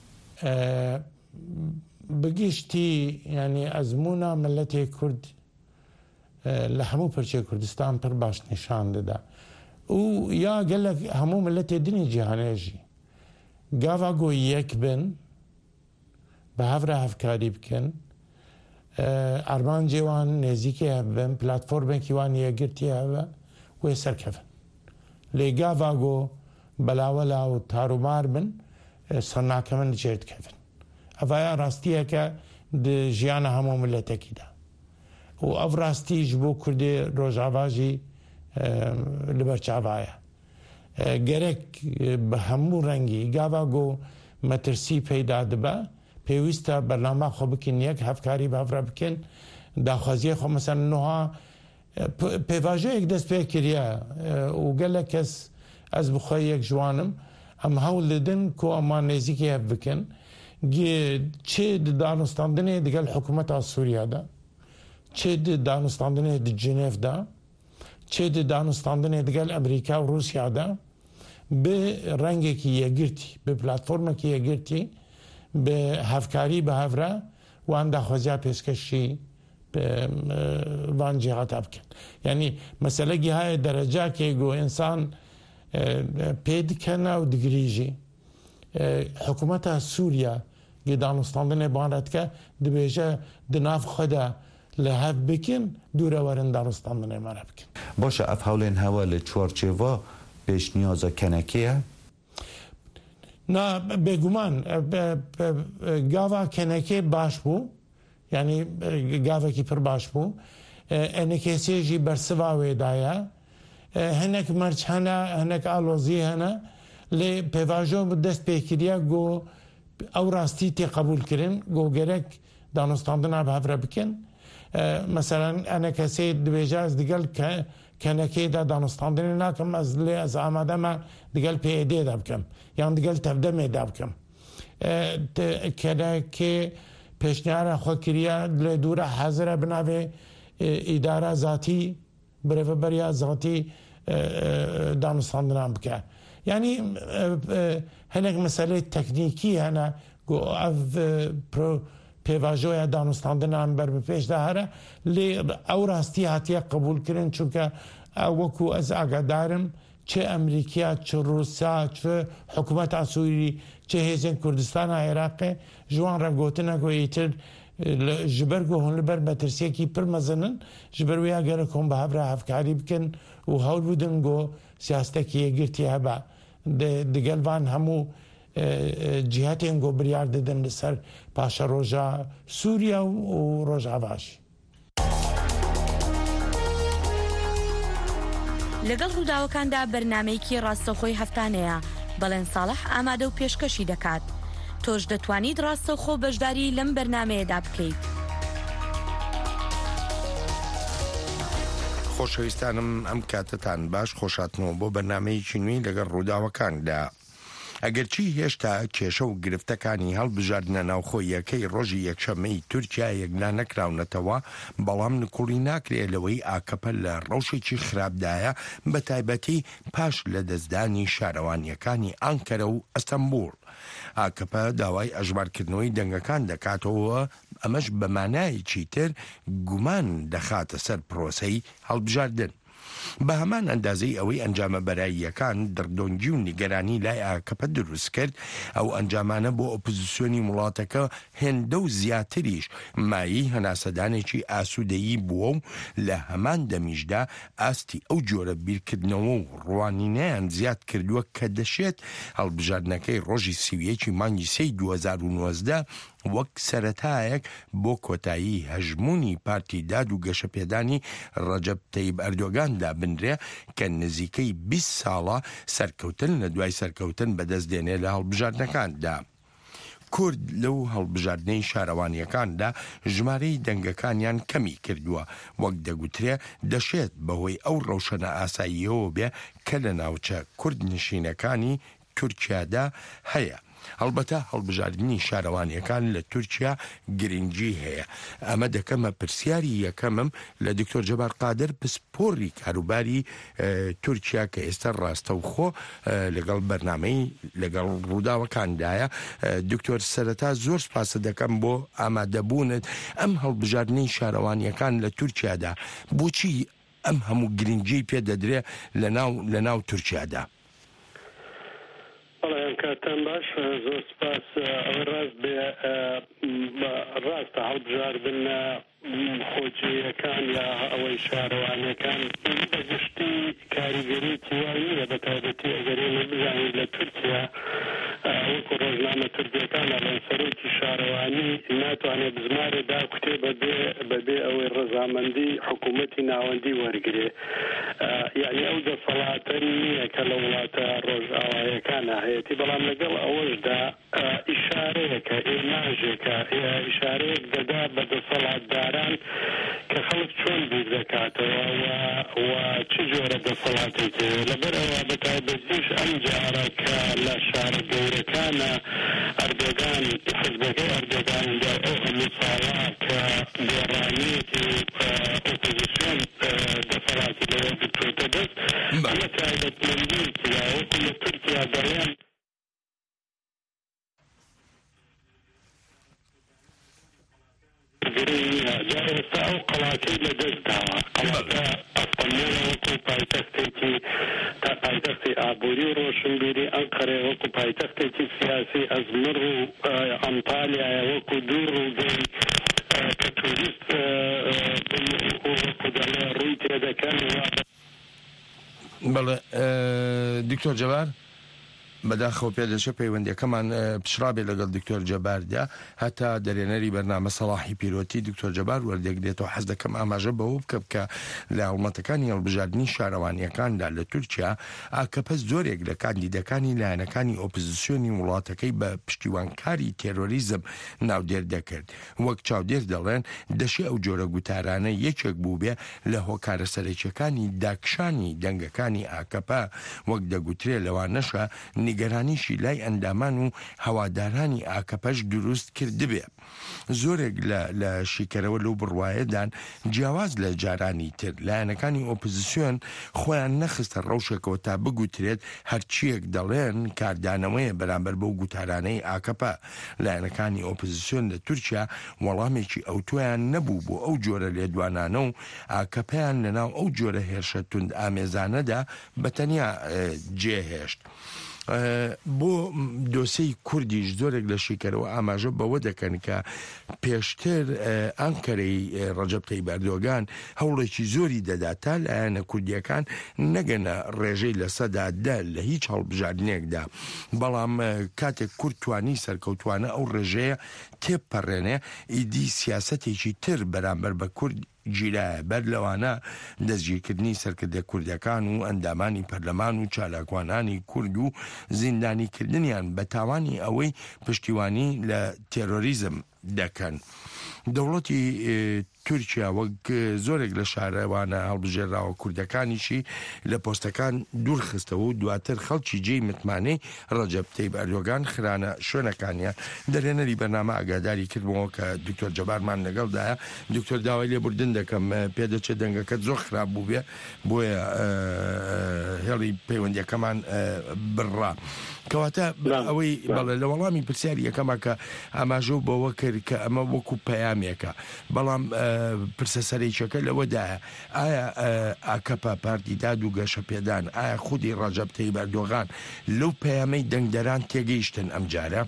بگشتی یعنی ئەزمونە ملەتێ کورد لە هەموو پەرچێ کوردستان پڕ باش نیشان دەدا و یا گەلک هەموو ملەتێ دنی جیهانێژی گاوا گۆ یەک بن بە هەورە هەفکاری بکەن ئەرمانجێ وان نێزیکێ هەبن پلاتفۆرمێکی وان یەگرتی هەبە وێ سەرکەفن لێ گاوا گۆ بەلاوەلا و تارومار بن سەرناکەمن جێت کەفن ئەڤایە ڕاستیەکە ژیانە هەموو ملەتێکیدا و ئەو ڕاستیش بۆ کوردێ ڕۆژاواژی لەبەرچاوایە گەرەک بە هەموو ڕەنگی گاوا گۆ مەترسی پەیدا دەبە پێویستە بەرنامە خۆ بکەین یەک هەفکاری بەفرە بکەن داخوازیە خۆ مەسەن نوها پێواژەیەک دەست پێ کردە و گەلە کەس ئەس بخۆی یەک جوانم ئەم هەوڵ دەدن کۆ ئەمان نێزیکی هەف بکەن چێ دانوستاندنێ دەگەل حکوومەتا سووریادا چێ دانوستاندنێ جنێفدا چێ دانوستاندنێ دەگەل ئەمریکا و رووسیادا بە ڕەنگێکی یەگرتی بە پلاتفۆرمێکی یەگرتی بە هەفکاری بە هەورە وان داخوازیا پێشکەشی وان جیهاتا بکەن یعنی مەسەلەگی هایە دەرەجاکێک و ئینسان پێ دکەنە و دگریژی حکوومەتە سووریا گێدانوستاندنێ بانەتکە دەبێژە دناف خۆدا لە هەف بکن دوورەوەرن دانوستاندنێ مەرە بکەن. باشە ئەف هەولێن هەوە لە چوارچێڤا پێشنیازە کەنەکەیە؟ نا بێگومان گاوا کەنەکێ باش بوو یعنی گاوێکی پڕ باش بوو ئەنەکێسێژی بەرسڤا وێدایە هەنێک مەرج هەنە هەنێک ئالۆزی هەنە لێ پێواژۆ دەست پێکردە گۆ ئەو ڕاستی تێقبولکردن گۆ گەرەک دانوستاندنا بە هەورە بکەن مەسەرەن ئەنە کەسێ دبێژاز دگەل کەنەکەیدا دانوستاندنی ناکەم ئەس لێ ئەز ئامادەمە دگەل پێدێدا بکەم یان دگەل تەفدەمێدا بکەم کەنەکێ پێشنیارە خۆکردە لێ دوورە حەزرە بناوێ ئیدارە زاتی برێڤەبەریا زاتی دانوستاندنان بکە یعنی هەنێک مەسەلەی تەکنیکی هەنە ئەv پێواژۆیە دانوستاندنان بەر بەپێشدا هەرە لێ ئەو ڕاستی هاتیە قبولکردن چونکە وەکو ئەس ئاگادارم چه ئەمریکا چ رووسیا چ حکوومەتا سووری چه هێزن کوردستانە عێراقێ ژوان ڕەگوتنە گۆیتر ji ber ku hûn li ber metirsekî pir mezinin ji ber wêya gerek hûn bi hevra hevkarî bikin û hewl bidin got siyasetekî yekgirtî hebe digel van hemû cihetên got biryar didin li ser paşa roja Sûriya û Rojavajî. لەگەڵ ڕووداوەکاندا بەرنامەیەکی ڕاستەوخۆی هەفتانەیە بەڵێن ساڵح ئامادە و پێشکەشی دەکات. تۆش دەتوانیت ڕاستەوخۆ بەشداری لەم بەرنامەیەدا بکەیت. خۆشەویستانم ئەم کاتتان باش خۆشاتنەوە بۆ بەرنامەیەکی نوێی لەگەڵ ڕووداوەکاندا. ئەگەرچی هێشتا کێشە و گرفتەکانی هەڵبژاردنە ناوخۆی یەکەی ڕۆژی یەکشەممەی تورکیا یەکلا نەکراونەتەوە بەڵام نکوڵی ناکرێت لەوەی ئاکەپە لە ڕەوشێکی خراپدایە بە تایبەتی پاش لە دەستدانی شارەوانیەکانی ئانکەرە و ئەستەمبول. ئاکەپە داوای ئەژمارکردنەوەی دەنگەکان دەکاتەوە ئەمەش بەمانایەکی تر گومان دەخاتە سەر پرۆسەی هەڵبژاردن. بە هەمان ئەندازەی ئەوەی ئەنجامە بەراییەکان دڕدۆنگی و نیگەرانی لای ئاکەپە دروست کرد ئەو ئەنجامانە بۆ ئۆپۆزیسیۆنی وڵاتەکە هێندە و زیاتریش مایی هەناسەدانێکی ئاسوودەیی بووە و لە هەمان دەمیشدا ئاستی ئەو جۆرە بیرکردنەوە و ڕوانینەیان زیاد کردووە کە دەشێت هەڵبژاردنەکەی ڕۆژی سیویەکی مانگی سەی دوو هەزار و نۆزدە وەک سەرەتایەک بۆ کۆتایی هەژمونی پارتی داد و گەشەپێدانی ڕەجەب تەیب ئەردۆگاندا بنرێ کە نزیکەی بیست ساڵە سەرکەوتن لە دوای سەرکەوتن بەدەست دێنێ لە هەڵبژاردنەکاندا. کورد لەو هەڵبژاردنەی شارەوانیەکاندا ژمارەی دەنگەکانیان کەمی کردووە وەک دەگوترێ دەشێت بەهۆی ئەو ڕەوشەنە ئاساییەوە بێ کە لە ناوچە کورد نشینەکانی تورکیادا هەیە. هەڵبەتە هەڵبژاردننی شارەوانیەکان لە تورکیا گرنگی هەیە. ئەمە دەکەمە پرسیاری یەکەمم لە دکتۆر جەبار قادر پسپۆڕی کاروباری تورکیا کە ئێستا ڕاستە و خۆ لەگەڵ بەرنامەی لەگەڵ ڕووداوەکاندایە. دکتۆر سەرەتا زۆر سپاسە دەکەم بۆ ئامادەبوونت ئەم هەڵبژاردننی شارەوانیەکان لە تورکیادا بۆچی ئەم هەموو گرنگی پێ دەدرێ لە ناو تورکیادا؟ کاتان باش زۆر سپاس. ئەوە ڕاست بێ ڕاستە هەڵبژاردن خۆجیەکان یا ئەوەی شارەوانەکان بەگشتی کاریگەری تیواویە بە تایبەتی ئەگەرێنە بزانین لە تورکیا وەکو ڕۆژنامە تورکیەکانە لە سەرۆکی شارەوانی ناتوانێت بزمارە داکوتێ بەبێ بەبێ ئەوەی ڕەزامەندی حکوومەتی ناوەندی وەرگێ. یعنی ئەو دەسەڵاتە نییە کە لە وڵاتە ڕۆژئاوایەکانە هەیەی، بەڵام لەگەڵ ئەوەشدا ئیشارەیەکە ئێماژێکە ئیشارەیەک دەدا بە دەسەڵاتداران کە خەڵک چۆن بیر دەکاتەوە و چ جۆرە دەسەڵاتێکی لەبەر ئەوە بە تایبەتیش ئەم جارە کە لە شارە گەورەکانە ئەردۆگان حزبەکەی ئەردۆگان ئەو هەموو ساڵا کە گۆڕانیەتی ئۆپۆزیسیۆن دەسەڵاتی لەوە بچۆتە دەست ئەمە تایبەتمەندیەکی وەکو لە تورکیا دەڵێن جارێستا ئەو قەڵاتەی لە دەست داوە. قەڵاتە ئەستەمبوڵ وەکو پایتەختێکی تا پایتەختی ئابووری و ڕۆشنبیری ئەنقەرە وەکو پایتەختێکی سیاسی ئەزمر و ئەنتالیایە وەکو دوو ڕووگەی کە توریست وەکو دەڵێ ڕووی تێدەکەن. بەڵێ دکتۆر جەبار بەداخەوە پێدەچێت پەیوەندیەکەمان پشرابێ لەگەڵ دکتۆر جەباردا هەتا دەرێنەری بەرنامە سەڵاحی پیرۆتی دکتۆر جەبار وەردەگرێتەوە. حەز دەکەم ئاماژە بەوە بکە بکە لە هەوڵمەتەکانی هەڵبژاردننی شارەوانیەکاندا لە تورکیا ئاکەپە زۆرێک لە کاندیدەکانی لایەنەکانی ئۆپۆزیسیۆنی وڵاتەکەی بە پشتیوانکاری تێرۆریزم ناودێر دەکرد. وەک چاودێر دەڵێن دەشێ ئەو جۆرە گوتارانە یەکێک بوو بێ لە هۆکارە سەرەکیەکانی داکشانی دەنگەکانی ئاکەپە وەک دەگوترێ لەوانەشە نیگەرانیشی لای ئەندامان و هەوادارانی ئاکەپەش دروست کردبێ. زۆرێک لە شیکەرەوە لەو بڕوایەدان جیاواز لە جارانی تر لایەنەکانی ئۆپۆزیسیۆن خۆیان نەخستە ڕەوشێکەوە تا بگوترێت هەرچیەک دەڵێن کاردانەوەیە بەرامبەر بەو گوتارانەی ئاکەپە. لایەنەکانی ئۆپۆزیسیۆن لە تورکیا وەڵامێکی ئەوتۆیان نەبوو بۆ ئەو جۆرە لێدوانانە و ئاکەپەیان لەناو ئەو جۆرە هێرشە توند ئامێزانەدا بەتەنیا جێهێشت. بۆ دۆسەی کوردیش زۆرێک لە شیکەرەوە ئاماژە بەوە دەکەن کە پێشتر ئەنکەرەی ڕەجەب تەیب ئەردۆگان هەوڵێکی زۆری دەدا تا لایەنە کوردیەکان نەگەنە ڕێژەی لەسەدادا لە هیچ هەڵبژاردنێکدا، بەڵام کاتێک کورد توانی سەرکەوتوانە ئەو ڕێژەیە تێپەڕێنێ ئیدی سیاسەتێکی تر بەرامبەر بە کورد گیرایە. بەر لەوانە دەستگیرکردنی سەرکردە کوردەکان و ئەندامانی پەرلەمان و چالاکوانانی کورد و زیندانیکردنیان بە تاوانی ئەوەی پشتیوانی لە تێرۆریزم دەکەن. دەوڵەتی تورکیا وەک زۆرێک لە شارەوانە هەڵبژێراوە کوردەکانیشی لە پۆستەکان دوورخستەوە و دواتر خەڵکی جێی متمانەی ڕەجەب تەیب ئەردۆگان خرانە شوێنەکانیان. دەرێنەری بەرنامە ئاگاداری کردبەوە کە دکتۆر جەبارمان لەگەڵدایە. دکتۆر داوای لێبوردن دەکەم پێدەچێت دەنگەکەت زۆر خراپ بوو بێ بۆیە هێڵی پەیوەندیەکەمان بڕا. کەواتە ئەوەی بەڵێ لە وەڵامی پرسیاری یەکەمە کە ئاماژە بەوە کرد کە ئەمە وەکو پەیامێکە، بەڵام پرسە سەرێکەکە لەوەدا ئایا ئاکەپا پارتی داد و گەشە پێدان ئایا خودی ڕەجەب تەیب ئەردۆغان لەو پەیامەی دەنگدەران تێگەیشتن ئەم جارە؟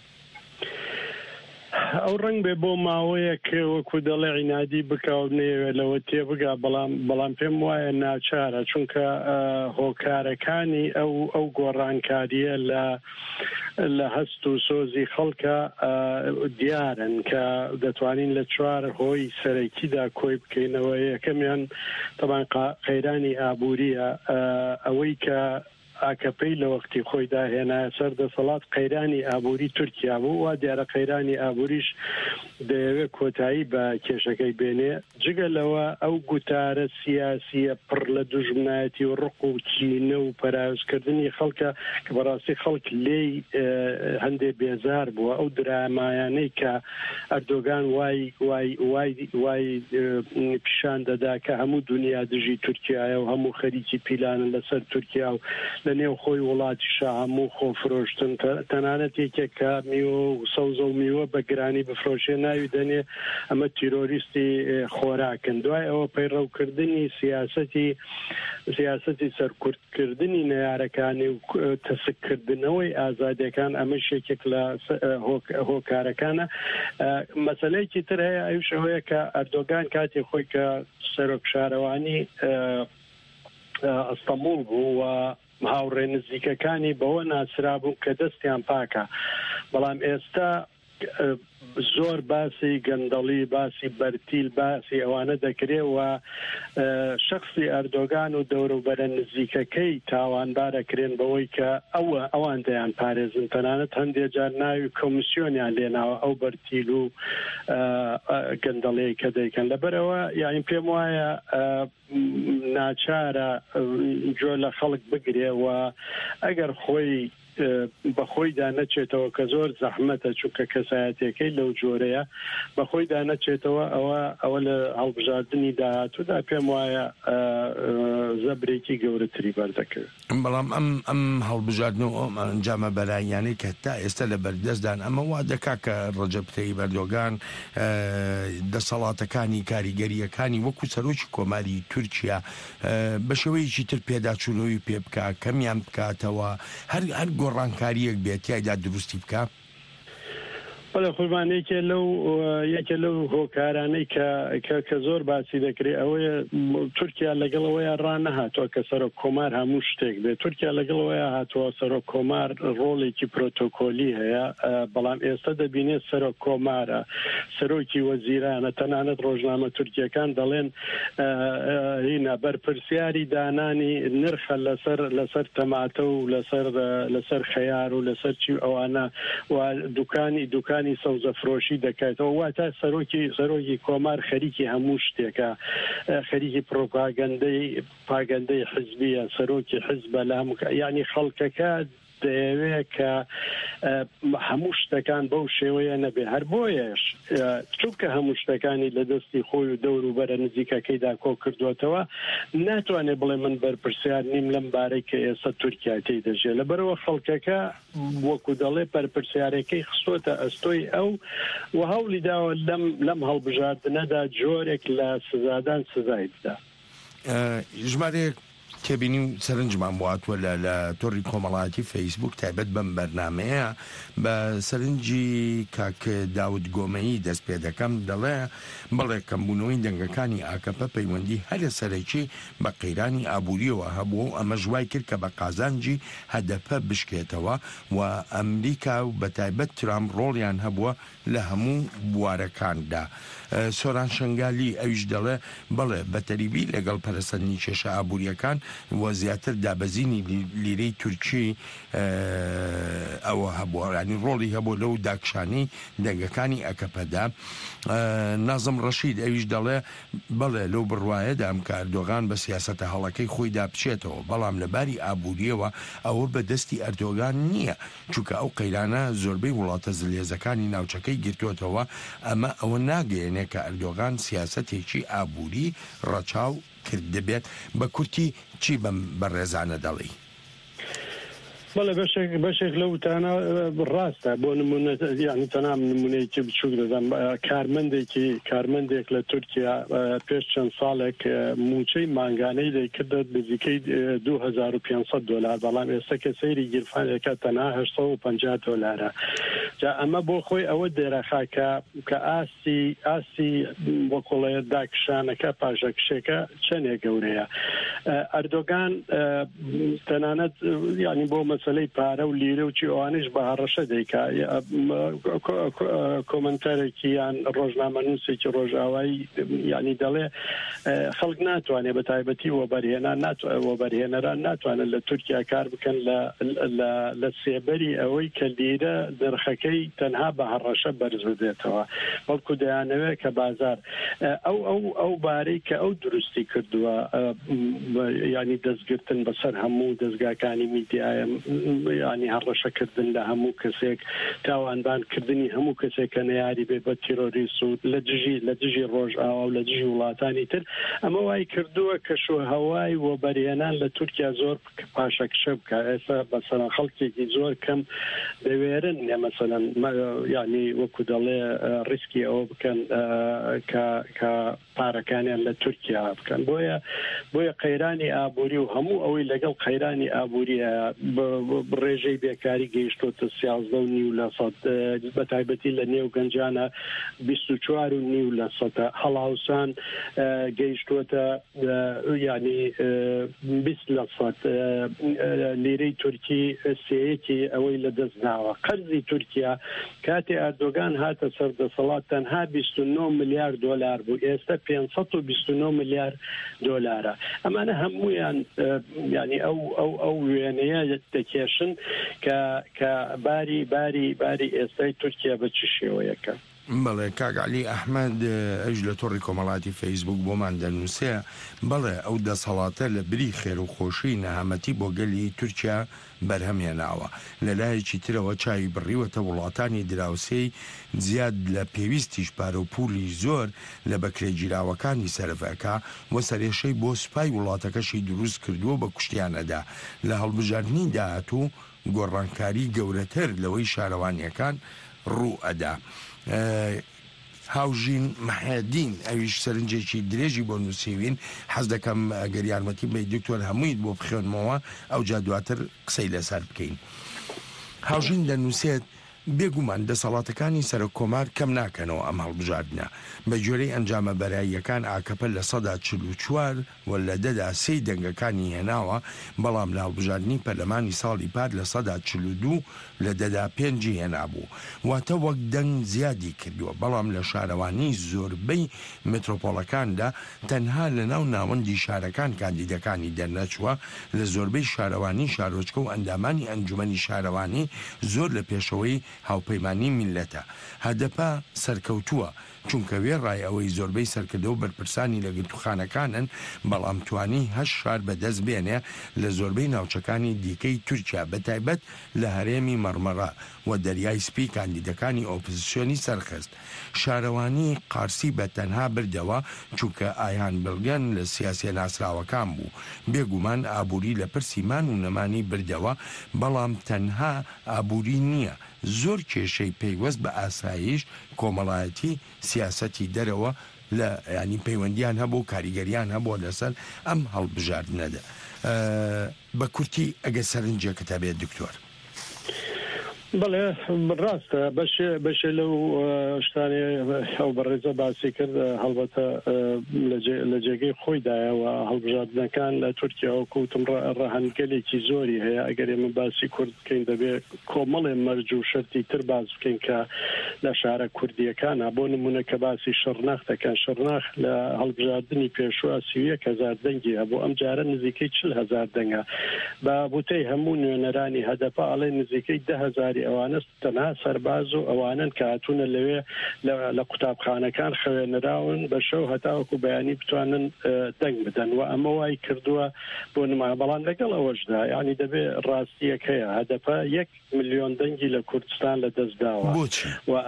ئەو ڕنگ بێ بۆ ماوەیەک وەکو دەڵێ عینادی بکەوت نێوێ لەوە تێبگا بەڵام بەڵام پێم وایە ناچارە چونکە هۆکارەکانی ئەو ئەو گۆڕانکاریە لە لە هەست و سۆزی خەڵکە دیارن کە دەتوانین لە چوار هۆی سەرەکیدا کۆی بکەینەوە. یەکەمیان تەمان قەیرانی ئابووریە، ئەوەی کە ئاکەپەی لە وەختی خۆی داهێنایە سەر دەسەڵات قەیرانی ئابووری تورکیا بوو، وا دیارە قەیرانی ئابووریش دەیەوێت کۆتایی بە کێشەکەی بێنێ. جگە لەوە ئەو گوتارە سیاسیە پڕ لە دوژمنایەتی و ڕق و کینە و پەراوزکردنی خەڵکە کە بەڕاستی خەڵک لێی هەندێک بێزار بووە. ئەو درامایانەی کە ئەردۆگان وای وای وای وای پیشان دەدا کە هەموو دنیا دژی تورکیایە و هەموو خەریکی پیلانن لەسەر تورکیا و لە نێو خۆی وڵاتی شەهەموو خۆفرۆشتن، تەنانەت یەکێک کە میوە و سەوزە و میوە بە گرانی بفرۆشێ ناوی دەنێ ئەمە تیرۆریستی خۆراکن. دوای ئەوە پەیڕەوکردنی سیاسەتی سیاسەتی سەرکوردکردنی نەیارەکانی و تەسکردنەوەی ئازادیەکان ئەمە شێکێک لە هۆکارەکانە. مەسەلەیەکی تر هەیە، ئەوش ئەوەیە کە ئەردۆگان کاتێک خۆی کە سەرۆک شارەوانی ئەستەمبوڵ بوو و هاوڕێ نزیکەکانی بەوە ناسرا بوو کە دەستیان پاکە، بەڵام ئێستا زۆر باسی گەندەڵی، باسی بەرتیل، باسی ئەوانە دەکرێت و شخصی ئەردۆگان و دەوروبەرە نزیکەکەی تاوانبارەکرێن بەوەی کە ئەوە ئەوان دەیان پارێزن. تەنانەت هەندێک جار ناوی کۆمیسیۆنیان لێناوە ئەو بەرتیل و گەندەڵەیە کە دەیکەن. لەبەرەوە یاین پێم وایە ناچارە جۆ لە خەڵک بگرێ و ئەگەر خۆی بەخۆیدا نەچێتەوە کە زۆر زەحمەتە چونکە کەسایەتەکەی لەو جۆرەیە بەخۆیدا نەچێتەوە ئەوە ئەوە لە هەڵبژاردننی داهاتوودا پێم وایە زەبرێکی گەورەتری بەردەکرد. بەڵام ئەم ئەم هەڵبژاردنەوە ئەنجامە بەلایەنەی کە تا ئێستا لە بەردەستدان ئەمە وا دەکا کە ڕەجەب تەیب ئەردۆغان دەسەڵاتەکانی کاریگەریەکانی وەکو سەرۆکی کۆماری تورکیا بە شێوەیەکی تر پێداچوونەوەی پێ بکە، کەمیان بکاتەوە، هەر هەر گۆڕانکاریەک بێت یایدا دروستی بکە. بەڵێ قوربانەیەکێ لەو یەکێ لەو هۆکارانەی کە زۆر باسی دەکرێت ئەوەیە تورکیا لەگەڵەوەیە ڕانەهاتووە کە سەرۆک کۆمار هەموو شتێک بێت. تورکیا لەگەڵەوەیە هاتووە سەرۆک کۆمار ڕۆڵێکی پرۆتۆکۆلی هەیە، بەڵام ئێستا دەبینێت سەرۆک کۆمارە، سەرۆکی وەزیرانە، تەنانەت ڕۆژنامە تورکیەکان دەڵێن هینە بەرپرسیاری دانانی نرخە لەسەر لەسەر تەماتە و لەسەر لەسەر خەیار و لەسەر چی ئەوانە و دوکانی دوکانی سەوزە فرۆشی دەکاتەوە. واتە سەرۆکی سەرۆکی کۆمار خەریکی هەموو شتێکە، خەریکی پرۆپاگەندەی پاگەندەی حزبیە، سەرۆکی حزبە لە هەموو، یعنی خەڵکەکە دەیەوێت کە هەموو شتەکان بەو شێوەیە نەبێ. هەر بۆیەش چونکە هەموو شتەکانی لە دەستی خۆی و دەوروبەرە نزیکەکەیدا کۆ کردوێتەوە، ناتوانێت بڵێ من بەرپرسیار نیم لەم بارەی کە ئێستا تورکیا تێی دەژێت. لەبەرەوە خەڵکەکە وەکو دەڵێ بەرپرسیارەکەی خستۆتە ئەستۆی ئەو و هەوڵی داوە لەم لەم هەڵبژاردنەدا جۆرێک لە سزادان سزای بدا. ژمارەیەک تێبینی و سەرنجمان واتوە لە لە تۆڕی کۆمەڵایەتی فەیسبوک تایبەت بەم بەرنامەیە بە سەرنجی کاک داود گۆمەیی دەست پێ دەکەم، دەڵێ بەڵێ کەمبوونەوەی دەنگەکانی ئاکەپە پەیوەندی هەرە سەرەکی بە قەیرانی ئابووریەوە هەبوو و ئەمە ژوای کرد کە بە قازانجی هەدەفە بشکێتەوە و ئەمریکا و بە تایبەت ترامپ ڕۆڵیان هەبووە لە هەموو بوارەکاندا. سۆران شنگالی ئەویش دەڵێ بەڵێ بەتەریبی لەگەڵ پەرەسەندنی کێشە ئابووریەکان و زیاتر دابەزینی لیرەی تورکی ئەوە هەبووە، ینی ڕۆڵی هەبوو لەو داکشانی دەنگەکانی ئەکەپەدا. نازم ڕەشید ئەویش دەڵێ بەڵێ لەو بڕوایەدا ئەم کە ئەردۆغان بە سیاسەتە هەڵەکەی خۆیدا بچێتەوە، بەڵام لەباری ئابووریەوە ئەوە بەدەستی ئەردۆغان نییە، چونکە ئەو قەیرانە زۆربەی وڵاتە زلێزەکانی ناوچەکەی گرتوێتەوە. ئەمە ئەوە ناگەیەنێ کە ئەردۆغان سیاسەتێکی ئابووری ڕەچاو کرد دەبێت. بە کورتی چی بەم بەڕێزانە دەڵی؟ بەڵێ بەشێک بەشێک لەوتانە ڕاستە بۆ نمونە یعنی تەنام نمونەیەکی بچووک دەدەم کارمەندێکی کارمەندێک لە تورکیا پێش چەند ساڵێک موچەی مانگانەی دەیکردە نزیکەی دوو هەزار و پێنجسەد دۆلار بەڵام ئێستا کە سەیری گیرفانێکە تەنها هەشت سەد و پەنجا دۆلارە جا ئەمە بۆ خۆی ئەوە دێرەخاکە کە ئاستی ئاستی وەکوڵێ داکشانەکە پاژەکشێکە چەندێ گەورەیە ئەردۆگان تەنانەت ینی بۆ مەسلەی پارە و لیرە و چی ئەوانش بە هەڕەشە دەیکا کۆمنتەرێکی یان ڕۆژنامەنووسێکی ڕۆژاوایی ینی دەڵێ خەڵک ناتوانێت بە تایبەتی وەبەرهێنان وەبەرهێنەران ناتوانن لە تورکیا کار بکەن لە سێبەری ئەوەی کە لیرە نرخەکەی تەنها بە هەڕەشە بەرز بدێتەوە بەڵکو دەیانەوێت کە بازار ئەو ئەو ئەو بارەی کە ئەو دروستی کردووە ینی دەستگرتن بەسەر هەموو دەستگاکانی میدیایە ینی هەڕەشەکردن لە هەموو کەسێک تاوانبانکردنی هەموو کەسێک کە نەیاری بێ بە تیرۆریست و لە دژی لە دژی ڕۆژئاوا و لە دژی وڵاتانی تر ئەمە وای کردووە کە شوهەوای وەبەرهێنان لە تورکیا زۆر پاشەکشە بکە ئێستا بەسەرەن خەڵکێکی زۆر کەم دەوێرن مەسەلەن ینی وەکو دەڵێ ڕیسکی ئەوە بکەن کە پارەکانیان لە تورکیا بکەن بۆیە بۆیە قەیرانی ئابووری و هەموو ئەوەی لەگەڵ قەیرانی ئابووریە ڕێژەی بێکاری گەیشتۆتە سیازدە و نیو لە سەد بە تایبەتی لە نێو گەنجانە بیست و چوار و نیو لە سەدە هەڵاوسان گەیشتۆتە ینی بیست لە سەد لیرەی تورکی سێیەکی ئەوەی لە دەست ناوە قەرزی تورکیا کاتی ئەردۆگان هاتە سەردەسەڵات تەنها بیست و نۆ ملیار دۆلار بوو ئێستا پێنج و بیست و نۆ ملیار دۆلارە ئەمانە هەموویان ینی ئەو ئەو ئەو وێنەیە دەکێشن کە کە باری باری باری ئێستای تورکیا بە چ شێوەیەکە بەڵێ کاگعلی ئەحمەد ئەوش لە تۆڕی کۆمەڵاتی فەیسبوک بۆمان دەنووسێ بەڵێ ئەو دەسەڵاتە لە بری خێر و خۆشی نەهامەتی بۆ گەلی تورکیا بەرهەمێناوە لەلایەکی ترەوە چاوی بڕیوەتە وڵاتانی دراوسەی زیاد لە پێویستیش پارە و پولی زۆر لە بەکرێگیراوەکانی سەرفەکە وە سەرێشەی بۆ سوپای وڵاتەکەشی دروست کردووە بە کوشتیانەدا لە هەڵبژاردننی داهاتوو گۆڕانکاری گەورەتر لەوەی شارەوانیەکان ڕوو ئەدا. هاوژین مەحەدین ئەویش سەرنجێکی درێژی بۆ نووسیوین حەز دەکەم ئەگەر یارمەتی بە دکتۆر هەموویت بۆ بخێنمەوە ئەو جا دواتر قسەی لەسەر بکەین. هاوژین دەنووسێت بێگومان دەسەڵاتەکانی سەرۆک کۆمار کەم ناکەنەوە ئەم هەڵبژاردنە بە جۆرەی ئەنجامە بەراییەکان ئاکەپە لە سەدا چل و چوار و لە دەدا سێی دەنگەکانی هێناوە بەڵام لە هەڵبژاردننی پەرلەمانی ساڵی پار لە سەدا چل و دوو لە دەدا پێنجی هێنابوو واتە وەک دەنگ زیادی کردووە بەڵام لە شارەوانی زۆربەی مترۆپۆڵەکاندا تەنها لە ناو ناوەندی شارەکان کاندیدەکانی دەرنەچووە لە زۆربەی شارەوانی شارۆچکە و ئەندامانی ئەنجومەنی شارەوانی زۆر لە پێشەوەی هاوپەیمانی میلەتە هەدەپا سەرکەوتووە چونکە وێڕای ئەوەی زۆربەی سەرکردە و بەرپرسانی لە گرتوخانەکانن بەڵام توانی هەشت شار بەدەست بێنێ لە زۆربەی ناوچەکانی دیکەی تورکیا بەتایبەت لە هەرێمی مەرمەڕە و دەریای سپی کاندیدەکانی ئۆپۆزیسیۆنی سەرخست شارەوانی قارسی بە تەنها بردەوە چونکە ئایان بڵگەن لە سیاسە ناسراوەکان بوو بێگومان ئابووری لە پرسیمان و نەمانی بردەوە بەڵام تەنها ئابووری نییە زۆر کێشەی پەیوەست بە ئاسایش کۆمەڵایەتی سیاسەتی دەرەوە لە ینی پەیوەندیان هەبوو کاریگەریان هەبووە لەسەر ئەم هەڵبژاردنەدا بە کورتی ئەگە سەرنجێکە بێت دکتۆر. بەڵێ ڕاستە بەشێ لەو شتانی ئەو بەڕێزە باسی کرد هەڵبەتە لە جێگەی خۆیدایەوە هەڵبژاردنەکان لە تورکیاوە کوتم ڕەهەنگەلێکی زۆری هەیە ئەگەر ئێمە باسی کورد بکەین دەبێت کۆمەڵێ مەرج و شەرتی تر باز بکەین کە لە شارە کوردیەکانە بۆ نمونە کە باسی شەڕناخ دەکەن شەڕناخ لە هەڵبژاردننی پێشوە سی و یەک هەزار دەنگی هەبوو ئەم جارە نزیکەی چل هەزار دەنگە بە بوتەی هەموو نوێنەرانی هەدەپا ئەڵێ نزیکەی ده هەزار ئەوانە تەنها سەرباز و ئەوانن کە هاتوونە لەوێ لە قوتابخانەکان خوێنراون بە شەو هەتاوەکو بەیانی بتوانن دەنگ بدەن و ئەمە وای کردووە بۆ نما بەڵام لەگەڵ ئەوەشدا یعنی دەبێت ڕاستیەک هەیە هەدەپە یەک ملیۆن دەنگی لە کوردستان لە دەستداوە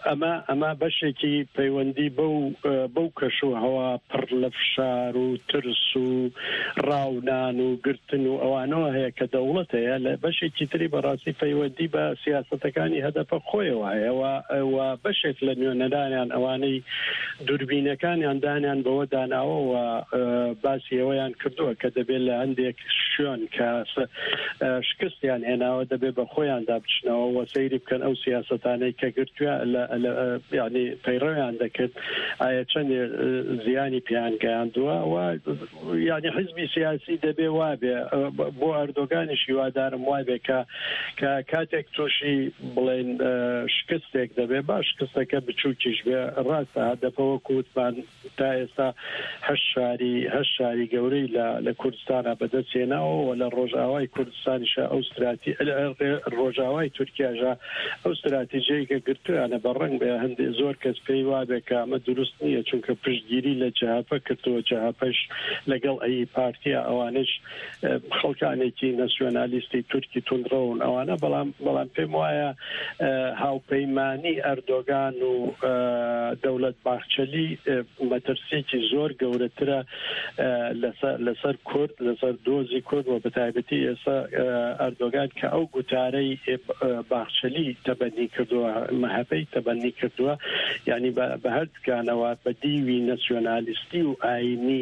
ئەمە ئەمە بەشێکی پەیوەندی بەو بەو کەش و هەوا پڕ لە فشار و ترس و ڕاونان و گرتن و ئەوانەوە هەیە کە دەوڵەت هەیە لە بەشێکی تری بەڕاستی پەیوەندی بە سیاسەتەکانی هەدەفە خۆیەوە هەیەەوە بەشێک لە نوێنەدانیان ئەوانەی دووربینەکانیان دانیان بەوە داناوەوە باسی ئەوەیان کردووە کە دەبێت لە هەندێک شوێن کە شکستیان هێناوە دەبێت بە خۆیان دابچنەوە وە سەیری بکەن ئەو سیاسەتانەی کە گرتووە ینی پەیڕەویان دەکرد ئایا چەند زیانی پیان گەیاندووە و ینی حزبی سیاسی دەبێ وابێ بۆ ئەردۆگانیشی وادارم وابێ کە کە کاتێک تووشی بڵێن شکستێک دەبێ باش شکستەکە بچووکیش بێ ڕاستە هەدەفەوە کووتمان تا ئێستا هەشت شاری هەشت شاری گەورەی لە کوردستانە بەدەستێناوە لە ڕۆژاوای کوردستانیشە ئەو استراتی ڕۆژاوای تورکیاژە ئەو استراتیژەیەکە گرتویانە بەڕنگ بێ هەندێک زۆر کەس پێی وابێ کە ئەمە دروست نییە چونکە پشتگیری لە جەهاپە کردووە جەهاپەش لەگەڵ ئەی پارتیە ئەوانش خەڵکانێکی ناسیۆنالیستی تورکی توندڕەون ئەوانە بەڵام بەڵام پێم وایە هاوپەیمانی ئەردۆگان و دەوڵەت باخچەلی مەترسێکی زۆر گەورەترە لەسەر کورد لەسەر دۆزی کورد و بەتایبەتی ئێستا ئەردۆگان کە ئەو گوتارەی باخچەلی تەبەنی کردووە مەهەبەی تەبەنی کردووە یعنی بە هەردکانەوە بە دیوی ناسیۆنالیستی و ئاینی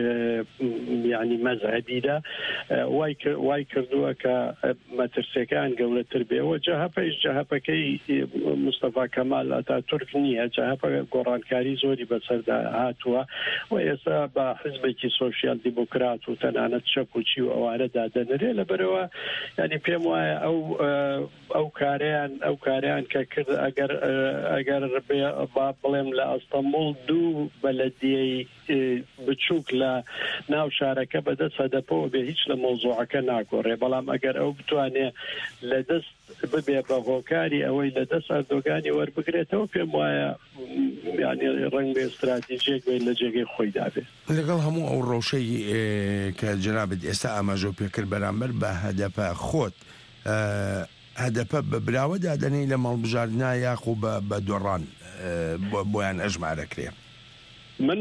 یعنی مەذهبیدا وای کردووە کە مەترسیەکان گەورەتر بێەوە جەهاپەیش جەهاپەکەی مستەفا کەمال ئاتاتورک نییە جەهاپە گۆڕانکاری زۆری بەسەردا هاتووە و ئێستا بە حزبێکی سۆشیال دیموکرات و تەنانەت چەپوچی و ئەوانە دادەنرێ لەبەرەوە ینی پێم وایە ئەو ئەو کاریان ئەو کاریان کە کرد ئەگەر ئەگەر با بڵێم لە ئەستەمبوڵ دوو بەلەدیەی بچووک لە ناو شارەکە بەدەست هەدەپەوە بێ هیچ لە مۆزوعەکە ناگۆڕێ بەڵام ئەگەر ئەو بتوانێ لە دەست ببێ بە هۆکاری ئەوەی لە دەست ئەردۆگانی وەربگرێتەوە پێم وایە ینی ڕنگ بێ استراتیژیەک بێت لە جێگەی خۆی دابێت لەگەڵ هەموو ئەو ڕەوشەی کە جەنابەت ئێستا ئاماژە پێکرد بەرامبەر بە هەدەپە خۆت هەدەپە بە براوە دادەنەی لە مەڵبژاردنا یاخۆ بە دۆڕان بۆیان ئەژمارەکرێ من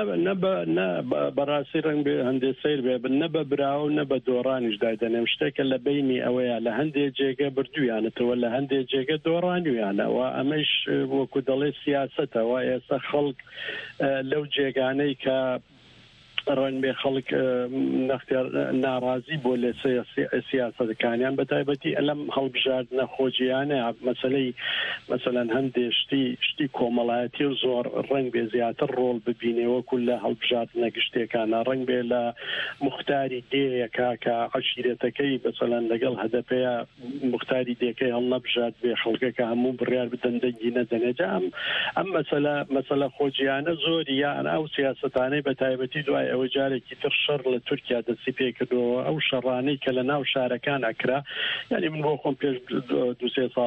بەڕاستی ڕنگ بێ هەندێک سیر بێ نە بە براوە نە بە دۆڕانیش دادەنێم شتێکە لە بینی ئەوەیە لە هەندێک جێگە بردویانەتەوە لە هەندێک جێگە دۆڕانیویانەوە ئەمەش وەکو دەڵێ سیاسەتەوە ئێستا خەڵک لەو جێگانەی کە ڕەن بێ خەڵک نەختیار ناڕازی بۆ لە سیاسەتەکانیان بەتایبەتی ئەلەم هەڵبژاردنە خۆجییانە مەسلەی مەسەلەن هەندێک شتی شتی کۆمەڵایەتی و زۆر ڕنگ بێ زیاتر ڕۆڵ ببینێوەکو لە هەڵبژاردنە گشتێکانە ڕنگ بێ لە مختاری دێیەکە کە عەشیرەتەکەی بەسەلەن لەگەڵ هەدەپەیە مختاری دێکەی هەڵ نەبژات بێ خەڵکەکە هەموو بڕیار بدەن دەنگی نەدەنێجا ئەم ئەم مەسەلە مەسەلە خۆجییانە زۆری یان ئەو سیاسەتانەی بەتایبەتی دوای ئەوە جارێکی تر شەڕ لە تورکیا دەستی پێ کردەوە ئەو شەڕانەی کە لە ناو شارەکان ئەکرا یعنی من بۆ خۆم پێش دو سێ ساڵ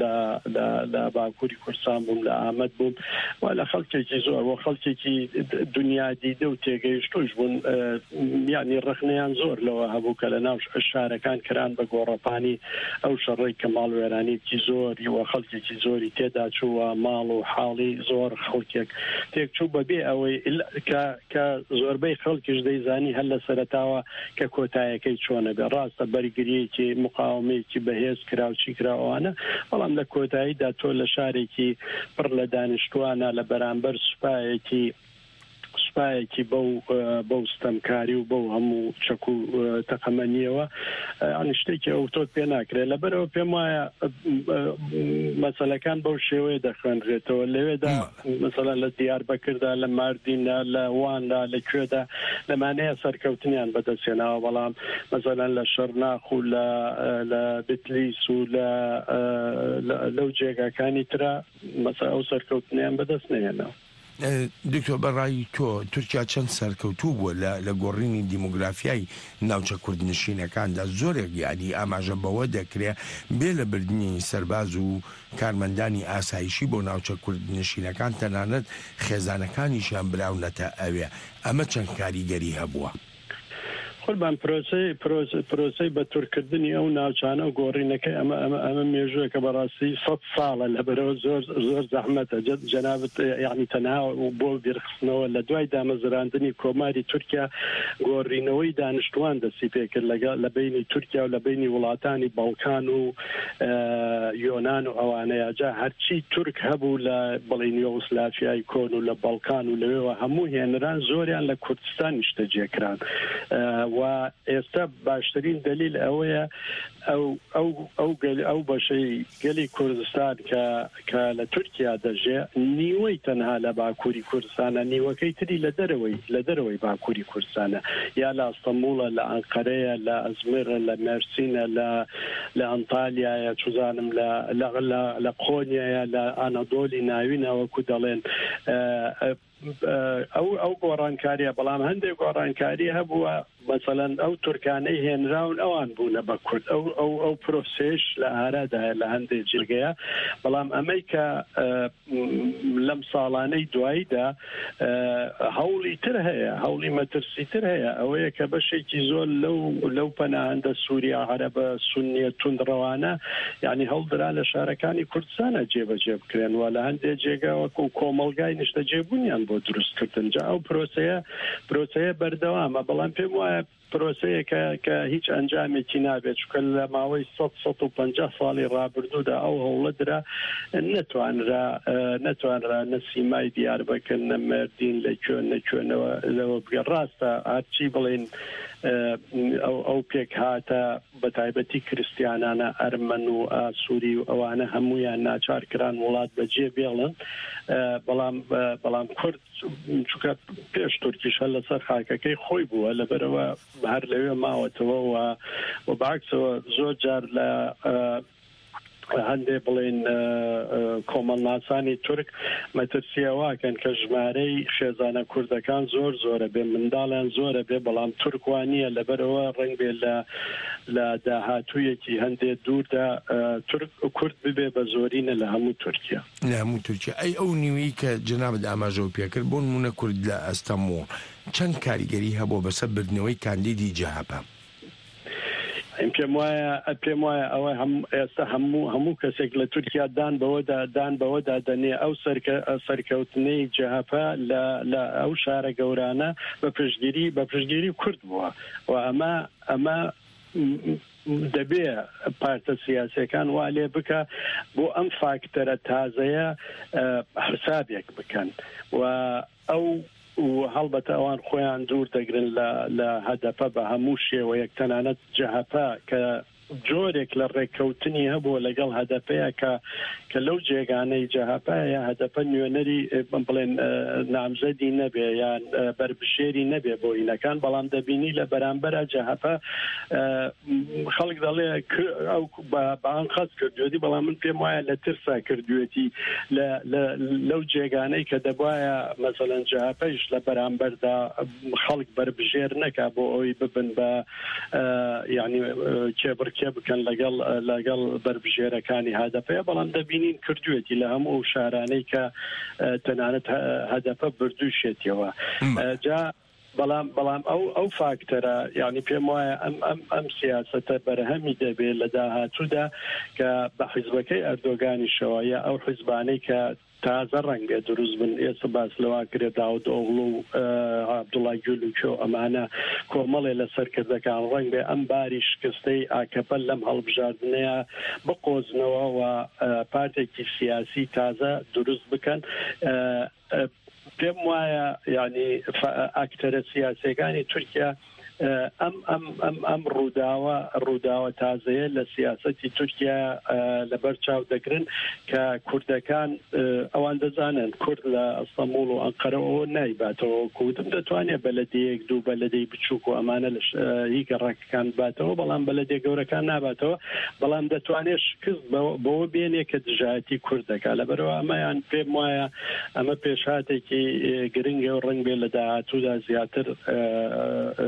لە باکووری کوردستان بووم لە ئامەد بووم و لە خەڵکێکی زۆر بۆ خەڵکێکی دنیا دیدە و تێگەیشتوش بوون یعنی ڕخنەیان زۆر لەوە هەبوو کە لە ناو شارەکان کران بە گۆڕەپانی ئەو شەڕی کە ماڵوێرانێکی زۆری و خەڵکێکی زۆری تێدا چووە ماڵ و حاڵی زۆر خەڵکێک تێکچوو بەبێ ئەوەی کە زۆربەی خەڵکیش دەیزانی هەر لە سەرەتاوە کە کۆتایەکەی چۆنە بێ ڕاستە بەرگریەکی مقاومەیەکی بەهێز کراوچی کراوانە بەڵام لە کۆتاییدا تۆ لە شارێکی پڕ لە دانیشتوانە لە بەرامبەر سوپایەکی سوپایەکی بەو بەو ستەمکاری و بەو هەموو چەک و تەقەمەنیەوە ئەنی شتێکی ئەو تۆت پێ ناکرێت لەبەرەوە پێم وایە مەسەلەکان بەو شێوەیە دەخوێنرێتەوە لەوێدا مەسەلەن لە دیاربەکردا لە ماردینە لە واندا لەکوێدا لەمانەیە سەرکەوتنیان بەدەستێناوە بەڵام مەسەلەن لە شەرناخ و لە بتلیس و لەو جێگاکانی ترە مەسە ئەو سەرکەوتنیان بەدەست نێنەوە. دکتۆر بەڕای تۆ تورکیا چەند سەرکەوتوو بووە لە گۆڕینی دیموگرافیای ناوچە کوردنشینەکاندا زۆرێک یعنی ئاماژە بەوە دەکرێت بێ لە بردننی سەرباز و کارمەندانی ئاسایشی بۆ ناوچە کوردنشینەکان قوربان پرۆسی پرۆسی بە تورکردنی ئەو ناوچانە و گۆڕینەکەی ئەمە ئەمە ئەمە مێژووە کە بەڕاستی سەد ساڵە لەبەرەوە زۆر زۆر زەحمەتە جەنابەت یعنی تەنها بۆ بیرخستنەوە لە دوای دامەزراندنی کۆماری تورکیا گۆڕینەوەی دانیشتوان دەستی پێکرد لەگەڵ لە بینی تورکیا و لە بینی وڵاتانی باڵکان و یۆنان و ئەوانەیە جا هەرچی تورک هەبوو لە بڵین یوگۆسلافیای کۆن و لە باڵکان و لەوێەوە هەموو هێنران زۆریان لە کوردستان نیشتەجێکران و ئێستا باشترین دلیل ئەوەیە ئەو ئەو ئەو ئەو بەشەی گەلی کوردستان کە کە لە تورکیا دەژێ نیوەی تەنها لە باکووری کوردستانە نیوەکەی تری لە دەرەوەی لە دەرەوەی باکووری کوردستانە یا لە ئەستەمبوڵە لە ئەنقەرەیە لە ئەزمێرە لە مێرسینە لە لە ئەنتالیایە چوزانم لە لە قۆنیایە لە ئانەدۆلی ناوینە وەکو دەڵێن ئەو ئەو گۆڕانکاریە بەڵام هەندێک گۆڕانکاری هەبووە مثلەن ئەو تورکانەی هێنراون ئەوان بوونە بە کورد ئەو ئەو ئەو پرۆسێش لە ئارادایە لە هەندێک جێگەیە بەڵام ئەمەی کە لەم ساڵانەی دواییدا هەوڵی تر هەیە هەوڵی مەترسی تر هەیە ئەوەیە کە بەشێکی زۆر لەو لەو پەناهەندە سووریا عەرەبە سونیە توندڕەوانە یعنی هەوڵدرا لە شارەکانی کوردستانە جێبەجێ بکرێن و لە هەندێک جێگا وەکو کۆمەڵگای نیشتەجێبوونیان بۆ دروستکردن جا ئەو پرۆسەیە پرۆسەیە بەردەوامە بەڵام پێم وایە پرۆسەیەکە کە هیچ ئەنجامێکی نابێت چکە لە ماوەی سەد سەد و پەنجاه ساڵی ڕابردوودا ئەو هەوڵە درا نەتوانرا نەتوانرا نەسیمای دیار بکەن نەمەردین لە کوێن نەکوێنەوە لەوە بگە ڕاستە هەرچی بڵێن ئەو پێک هاتە بە تایبەتی کریسیانانە ئەرمەن و ئاسووری و ئەوانە هەمویان ناچار کران وڵات بەجێ بێڵن بەڵام بەڵام کورد چونکە پێش تورکیش هەر لەسەر خاکەکەی خۆی بووە لەبەرەوە هەر لەوێ ماوەتەوە و بەعکسەوە زۆر جار لە هەندێ بڵێن کۆمەڵناسانی تورک مەترسیەواکەن کە ژمارەی خێزانە کوردەکان زۆر زۆرە بێ منداڵیان زۆرە بێ بەڵام تورکوانیە لەبەرەوە ڕنگ بێ لە لە داهاتوویەکی هەندێک دووردا تورک کورد ببێ بە زۆرینە لە هەموو تورکیا لە هەموو تورکیا ئەی ئەو نیوەی کە جنابەت ئاماژەوە پێکرد بۆ نمونە کورد لە ئەستەمبوڵ چەند کاریگەری هەبوو بەسەر بردنەوەی کاندیدی جەهەپە پێم وایە پێم وایە ئەوە ئێستا هەموو هەموو کەسێک لە تورکیا دان بەوەدا دان بەوەدا دەنێ ئەو سەرکەوتنەی جەهەپە لە ئەو شارە گەورانە بە پشتگیری بە پشتگیری کورد بووە و ئەمە ئەمە دەبێ پارتە سیاسیەکان وا لێ بکە بۆ ئەم فاکتەرە تازەیە حسابێک بکەن و ئەو و هەڵبەتە ئەوان خۆیان دوور دەگرن لە هەدەپە بە هەموو شێوەیەک تەنانەت جەهەپە کە جۆرێک لە ڕێککەوتنی هەبووە لەگەڵ هەدەپەیە کە کە لەو جێگانەی جەهەپەیە هەدەپە نوێنەری بڵێن نامزەدی نەبێ یان بربژێری نەبێ بۆ ئینەکان بەڵام دەبینی لە بەرامبەرە جەهەپە خەڵک دەڵێ ئەو بەان خەست کردوێتی بەڵام من پێم وایە لە ترسا کردوێتی لەو جێگانەی کە دەبایە مەسەلەن جەهەپەیش لە بەرامبەردا خەڵک بربژێر نەکا بۆ ئەوی ببن بە یعنی کێبڕ بکەن لەگەڵ لەگەڵ بربژێرەکانی هەدەپەیە بەڵام دەبینین کردوێتی لە هەموو شارانەی کە تەنانەت هەدەپە بردووشێتەوە جا بەڵام بەڵام ئەو ئەو فاکتەرە یعنی پێم وایە ئەم ئەم ئەم سیاسەتە بەرهەمی دەبێت لە داهاتوودا کە بە حیزبەکەی ئەردۆگانیشەوە یا ئەو حیزبانەی کە تازە ڕنگ بێ دروست بن ئێستا باس لەوا کرێت داود ئۆغڵو و عەبدوڵای گول و کێو ئەمانە کۆمەڵێ لە سەرکردەکان ڕنگ بێ ئەم باری شکستەی ئاکەپە لەم هەڵبژاردنەیە بقۆزنەوە و پارتێکی سیاسی تازە دروست بکەن پێم وایە یعنی ئاکتەرە سیاسیەکانی تورکیا ئەم ئەم ئەم ئەم ڕووداوە ڕووداوە تازەیە لە سیاسەتی تورکیا لەبەر چاو دەگرن کە کوردەکان ئەوان دەزانن کورد لە ئەستەمبوڵ و ئەنقەرەوە نایباتەوە کوتم دەتوانێت بەلەدەیەک دوو بەلەدەی بچووک و ئەمانە لە هی گەڕەکەکان باتەوە بەڵام بەلەدێ گەورەکان ناباتەوە بەڵام دەتوانێت شکست بەوە بێنێ کە دژایەتی کورد دەکات لەبەرەوە ئەمەیان پێم وایە ئەمە پێشهاتێکی گرنگە و ڕنگ بێ لە داهاتوودا زیاتر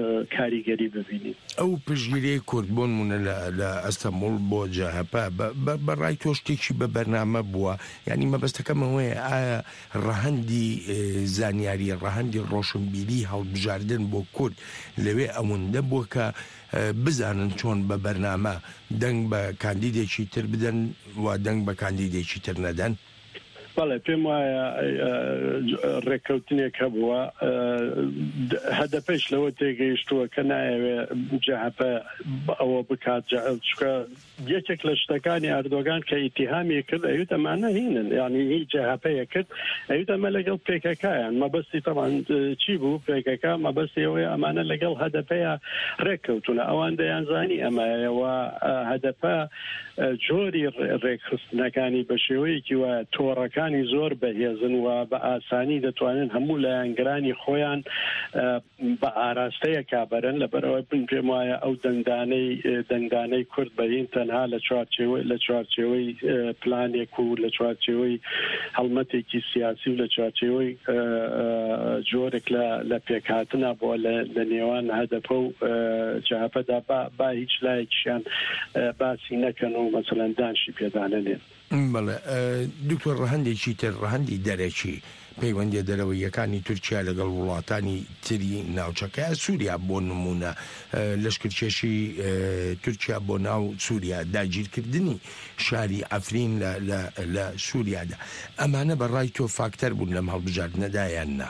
کاریگەری ببینین. ئەو پشگیری کورتبوونمونە لە ئەستەمبول بۆ جاهپا بەڕای تۆ شتێکی بە بەرنامە بووە، ینی مەبەستەکەمەوەی ئایا ڕەهەندی زانیاری ڕەهەندی ڕۆشنبیری هەڵبژاردن بۆ کورد لەوێ ئەوەندە بووە کە بزانن چۆن بە بەرنامە دەنگ بە کاندیدێکی تر بدەن و دەنگ بە کاندیدێکی تر نەدەن؟ بەڵێ پێم وایە ڕێککەوتنێک هەبووە هەدەپەش لەوە تێگەیشتووە کە نایەوێ جەهەپە ئەوە بکات چکە یەکێک لە شتەکانی ئەردۆگان کە ئیتیهامی کرد ئەویت ئەمانە هینن یعنی هیچ جەهەپەیە کرد ئەویت ئەمە لەگەڵ پێکەکایان مەبەستی تەمان چی بوو پێکەکە مەبەستی ئەوەیە ئەمانە لەگەڵ هەدەپەیە ڕێککەوتونە ئەوان دەیانزانی ئەمایەوە هەدەپە جۆری ڕێکخستنەکانی بە شێوەیەکی وایە تۆڕەکانی زۆر بەهێزن و بە ئاسانی دەتوانن هەموو لایەنگرانی خۆیان بە ئاراستەیە کابەرن لەبەرەوەی بن پێم وایە ئەو دەنگدانەی دەنگدانەی کورد بەهین تەنها لە چوارچێوەی لە چوارچێوەی پلانێک و لە چوارچێوەی هەڵمەتێکی سیاسی و لە چوارچێوەی جۆرێک لە پێکهاتنە بۆ لە نێوان هەدەپە و جەهەپەدا با هیچ لایەکیشیان باسی نەکەن و مەسەلەن دانشی پێدانەنێن. بەڵێ دکتۆر ڕەهەندێکی تر ڕەهەندی دەرەکی پەیوەندی دەرەوەیەکانی تورکیا لەگەڵ وڵاتانی تری ناوچەکە سووریا بۆ نمونە لەشکرکێشی تورکیا بۆ ناو سووریا داگیرکردنی شاری ئەفرین لە سووریادا ئەمانە بەڕای تۆ فاکتەر بوون لەم هەڵبژاردنەدا یان نا؟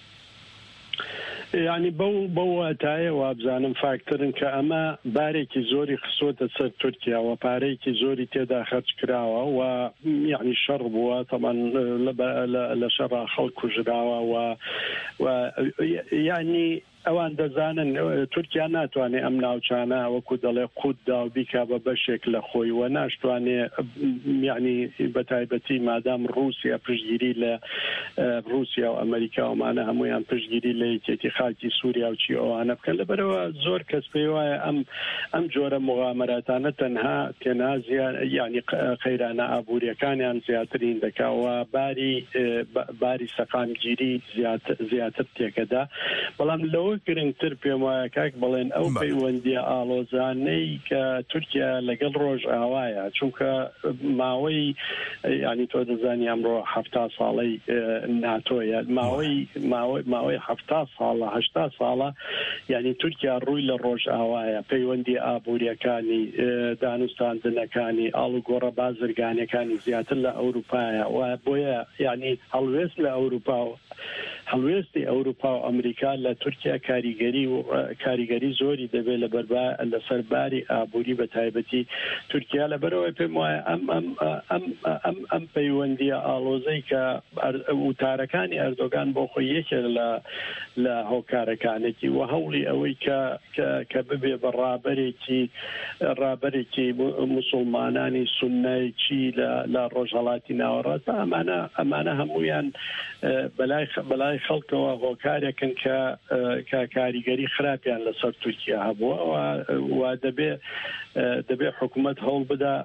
ینی بەو بەوەتایە وابزانم فاکترن کە ئەمە بارێکی زۆری خسۆتە سەر تورکیا و پارەیەکی زۆری تێدا خەرج کراوە و یعنی شەڕ بووە تەمان لە شەڕا خەڵک کوژراوە و یعنی ئەوان دەزانن تورکیا ناتوانێت ئەم ناوچانە وەکو دەڵێ قوددا و بیکا بە بەشێک لە خۆی و ناشتوانێت یعنی بەتایبەتی مادام رووسیا پشتگیری لە رووسیا و ئەمریکا ومانە هەمویان پشتگیری لە یەکێتی خاکی سووریا و چی ئەوانە بکەن لەبەرەوە زۆر کەس پێی وایە ئەم ئەم جۆرە مغامراتانە تەنها تێنازیان یعنی قەیرانە ئابوووریەکانیان زیاترین دەکاوە باری باری سەقامگیری زیاتر تێکەدا بەڵام لەوە گرنگتر پێم وایە کاک بڵێن ئەو پەیوەندیە ئاڵۆزانەی کە تورکیا لەگەڵ ڕۆژ ئاوایە چونکە ماوەی ینی تۆ دەزانی ئەمڕۆ هەفتا ساڵەی ناتۆیە ماوەی ماوەی هەفتا ساڵە هەشتا ساڵە ینی تورکیا ڕووی لە ڕۆژ ئاوایە پەیوەندی ئابوووریەکانی دانوستاندنەکانی ئاڵوگۆڕە بازرگانەکانی زیاتر لە ئەوروپایە و بۆیە ینی هەڵوێست لە ئەوروپا و هەڵوێستی ئەوروپا و ئەمریکا لە تورکیا کاریگەری و کاریگەری زۆری دەبێت لە بەربا لە سەرباری ئابووری بە تایبەتی تورکیا لەبەرەوەی پێم وایە ئەم ئەم ئەم ئەم ئەم پەیوەندیە ئاڵۆزەی کە وتارەکانی ئەردۆگان بۆ خۆی یەکێ لە لە هۆکارەکانێکی و هەوڵی ئەوەی کە کە ببێ بە ڕابەرێکی ڕابەرێکی موسڵمانانی سوننایکی لە ڕۆژهەڵاتی ناوەڕاست ئەمانە ئەمانە هەمویان بەلای بەلای خەڵکەوە هۆکارێکن کە کە کاریگەری خراپیان لەسەر تورکیا هەبووە و دەبێ دەبێ حکوومەت هەوڵ بدا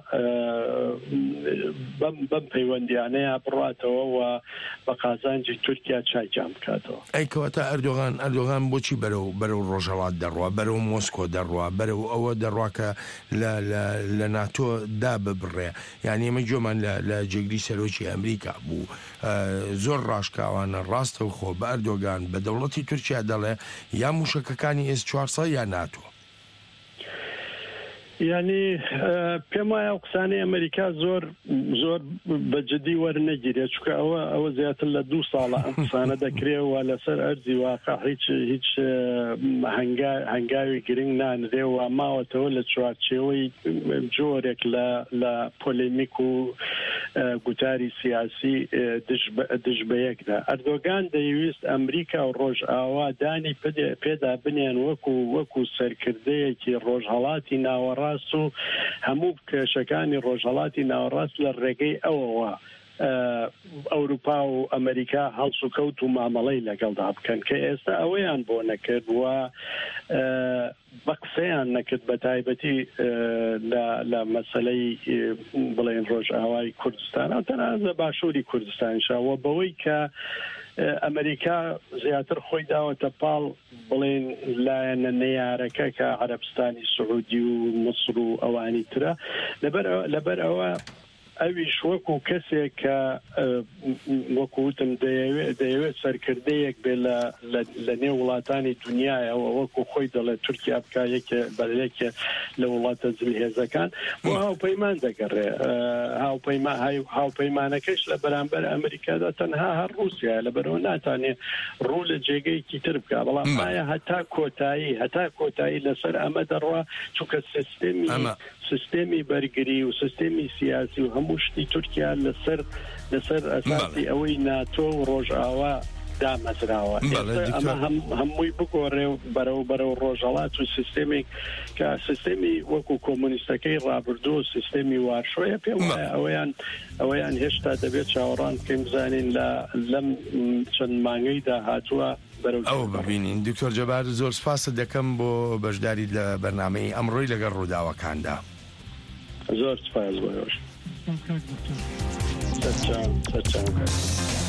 بەم پەیوەندیانەیە بڕاتەوە و بە قازانجی تورکیا چاکیان بکاتەوە. ئەی کەواتە ئەردۆغان ئەردۆغان بۆچی بەرەو بەرەو ڕۆژهەڵات دەڕوا بەرەو مۆسکۆ دەڕوا بەرەو ئەوە دەڕوا کە لە ناتۆ دا ببڕێ یعنی ئێمە جۆمان لە جێگری سەرۆکی ئەمریکا بوو زۆر ڕاشکاوانە ڕاستە و خۆ بە ئەردۆگان بە دەوڵەتی تورکیا دەڵێ یا موشکەکانی ئێس چوارسە یا ناتۆ. ینی پێم وایە ئەو قسانەی ئەمریکا زۆر زۆر بەجددی وەرنەگیرێت چکە ئەوە ئەوە زیاتر لە دوو ساڵە ئەم قسانە دەکرێەوە لەسەر ئەرزی واقع هیچ هیچ هەنگاوی گرنگ نانرێ و ماوەتەوە لە چوارچێوەی جۆرێک لە لە پۆلێمیک و گوتاری سیاسی دژ بە یەکدا ئەردۆگان دەیویست ئەمریکا و ڕۆژ ئاوا دانی پێدا بنێن وەکو وەکو سەرکردەیەکی ڕۆژهەڵاتی ناوەڕاست و هەموو کێشەکانی ڕۆژهەڵاتی ناوەڕاست لە ڕێگەی ئەوەوە ئەوروپا و ئەمریکا هەڵس و کەوت و مامەڵەی لەگەڵدا بکەن کە ئێستا ئەوەیان بۆ نەکرد وە بە قسەیان نەکرد بە تایبەتی لە مەسەلەی بڵێن ڕۆژئاوای کوردستان تەنانەت باشووری کوردستانشەوە بەوەی کە ئەمریکا زیاتر خۆی داوەتە پاڵ بڵێن لایەنە نەیارەکە کە عەرەبستانی سعودی و مصر و ئەوانی ترە لەبەر ئەوە ئەویش وەکو کەسێک کە وەکوتم دەیەوێت سەرکردەیەک بێ لە نێو وڵاتانی دنیایەوە وەکو خۆی دەڵێ تورکیا بکە یەکێ بەلێکێ لە وڵاتە جلهێزەکان بۆ هاوپەیمان دەگەڕێ هاوپەیمانەکەش لە بەرامبەر ئەمریکادا تەنها هەر رووسیا لەبەرەوە ناتوانێت ڕوو لە جێگەیەکی تر بکە بەڵام ئایا هەتا کۆتایی هەتا کۆتایی لەسەر ئەمە دەڕوا چونکە سیستێمی سیستێمی بەرگری و سیستێمی سیاسی و هەموو شتی تورکیا لەسەر لەسەر ئەساسی ئەوەی ناتۆ و ڕۆژئاوا دامەزراوە ئەمە هەمووی بگۆڕێ بەرەو بەرەو ڕۆژەڵات و سیستێمی کە سیستێمی وەکو کۆمونیستەکەی ڕابردوو و سیستێمی وارشۆیە پێم وایە ئەوەیان ئەوەیان هێشتا دەبێت چاوەڕان بکەین بزانین لەم چەند مانگەیدا هاتووە ئەو ببینین دکتۆر جەبار زۆر سپاست دەکەم بۆ بەشداری لە بەرنامەی ئەمڕۆی لەگەڵ ڕووداوەکاندا زۆر سپاس بۆ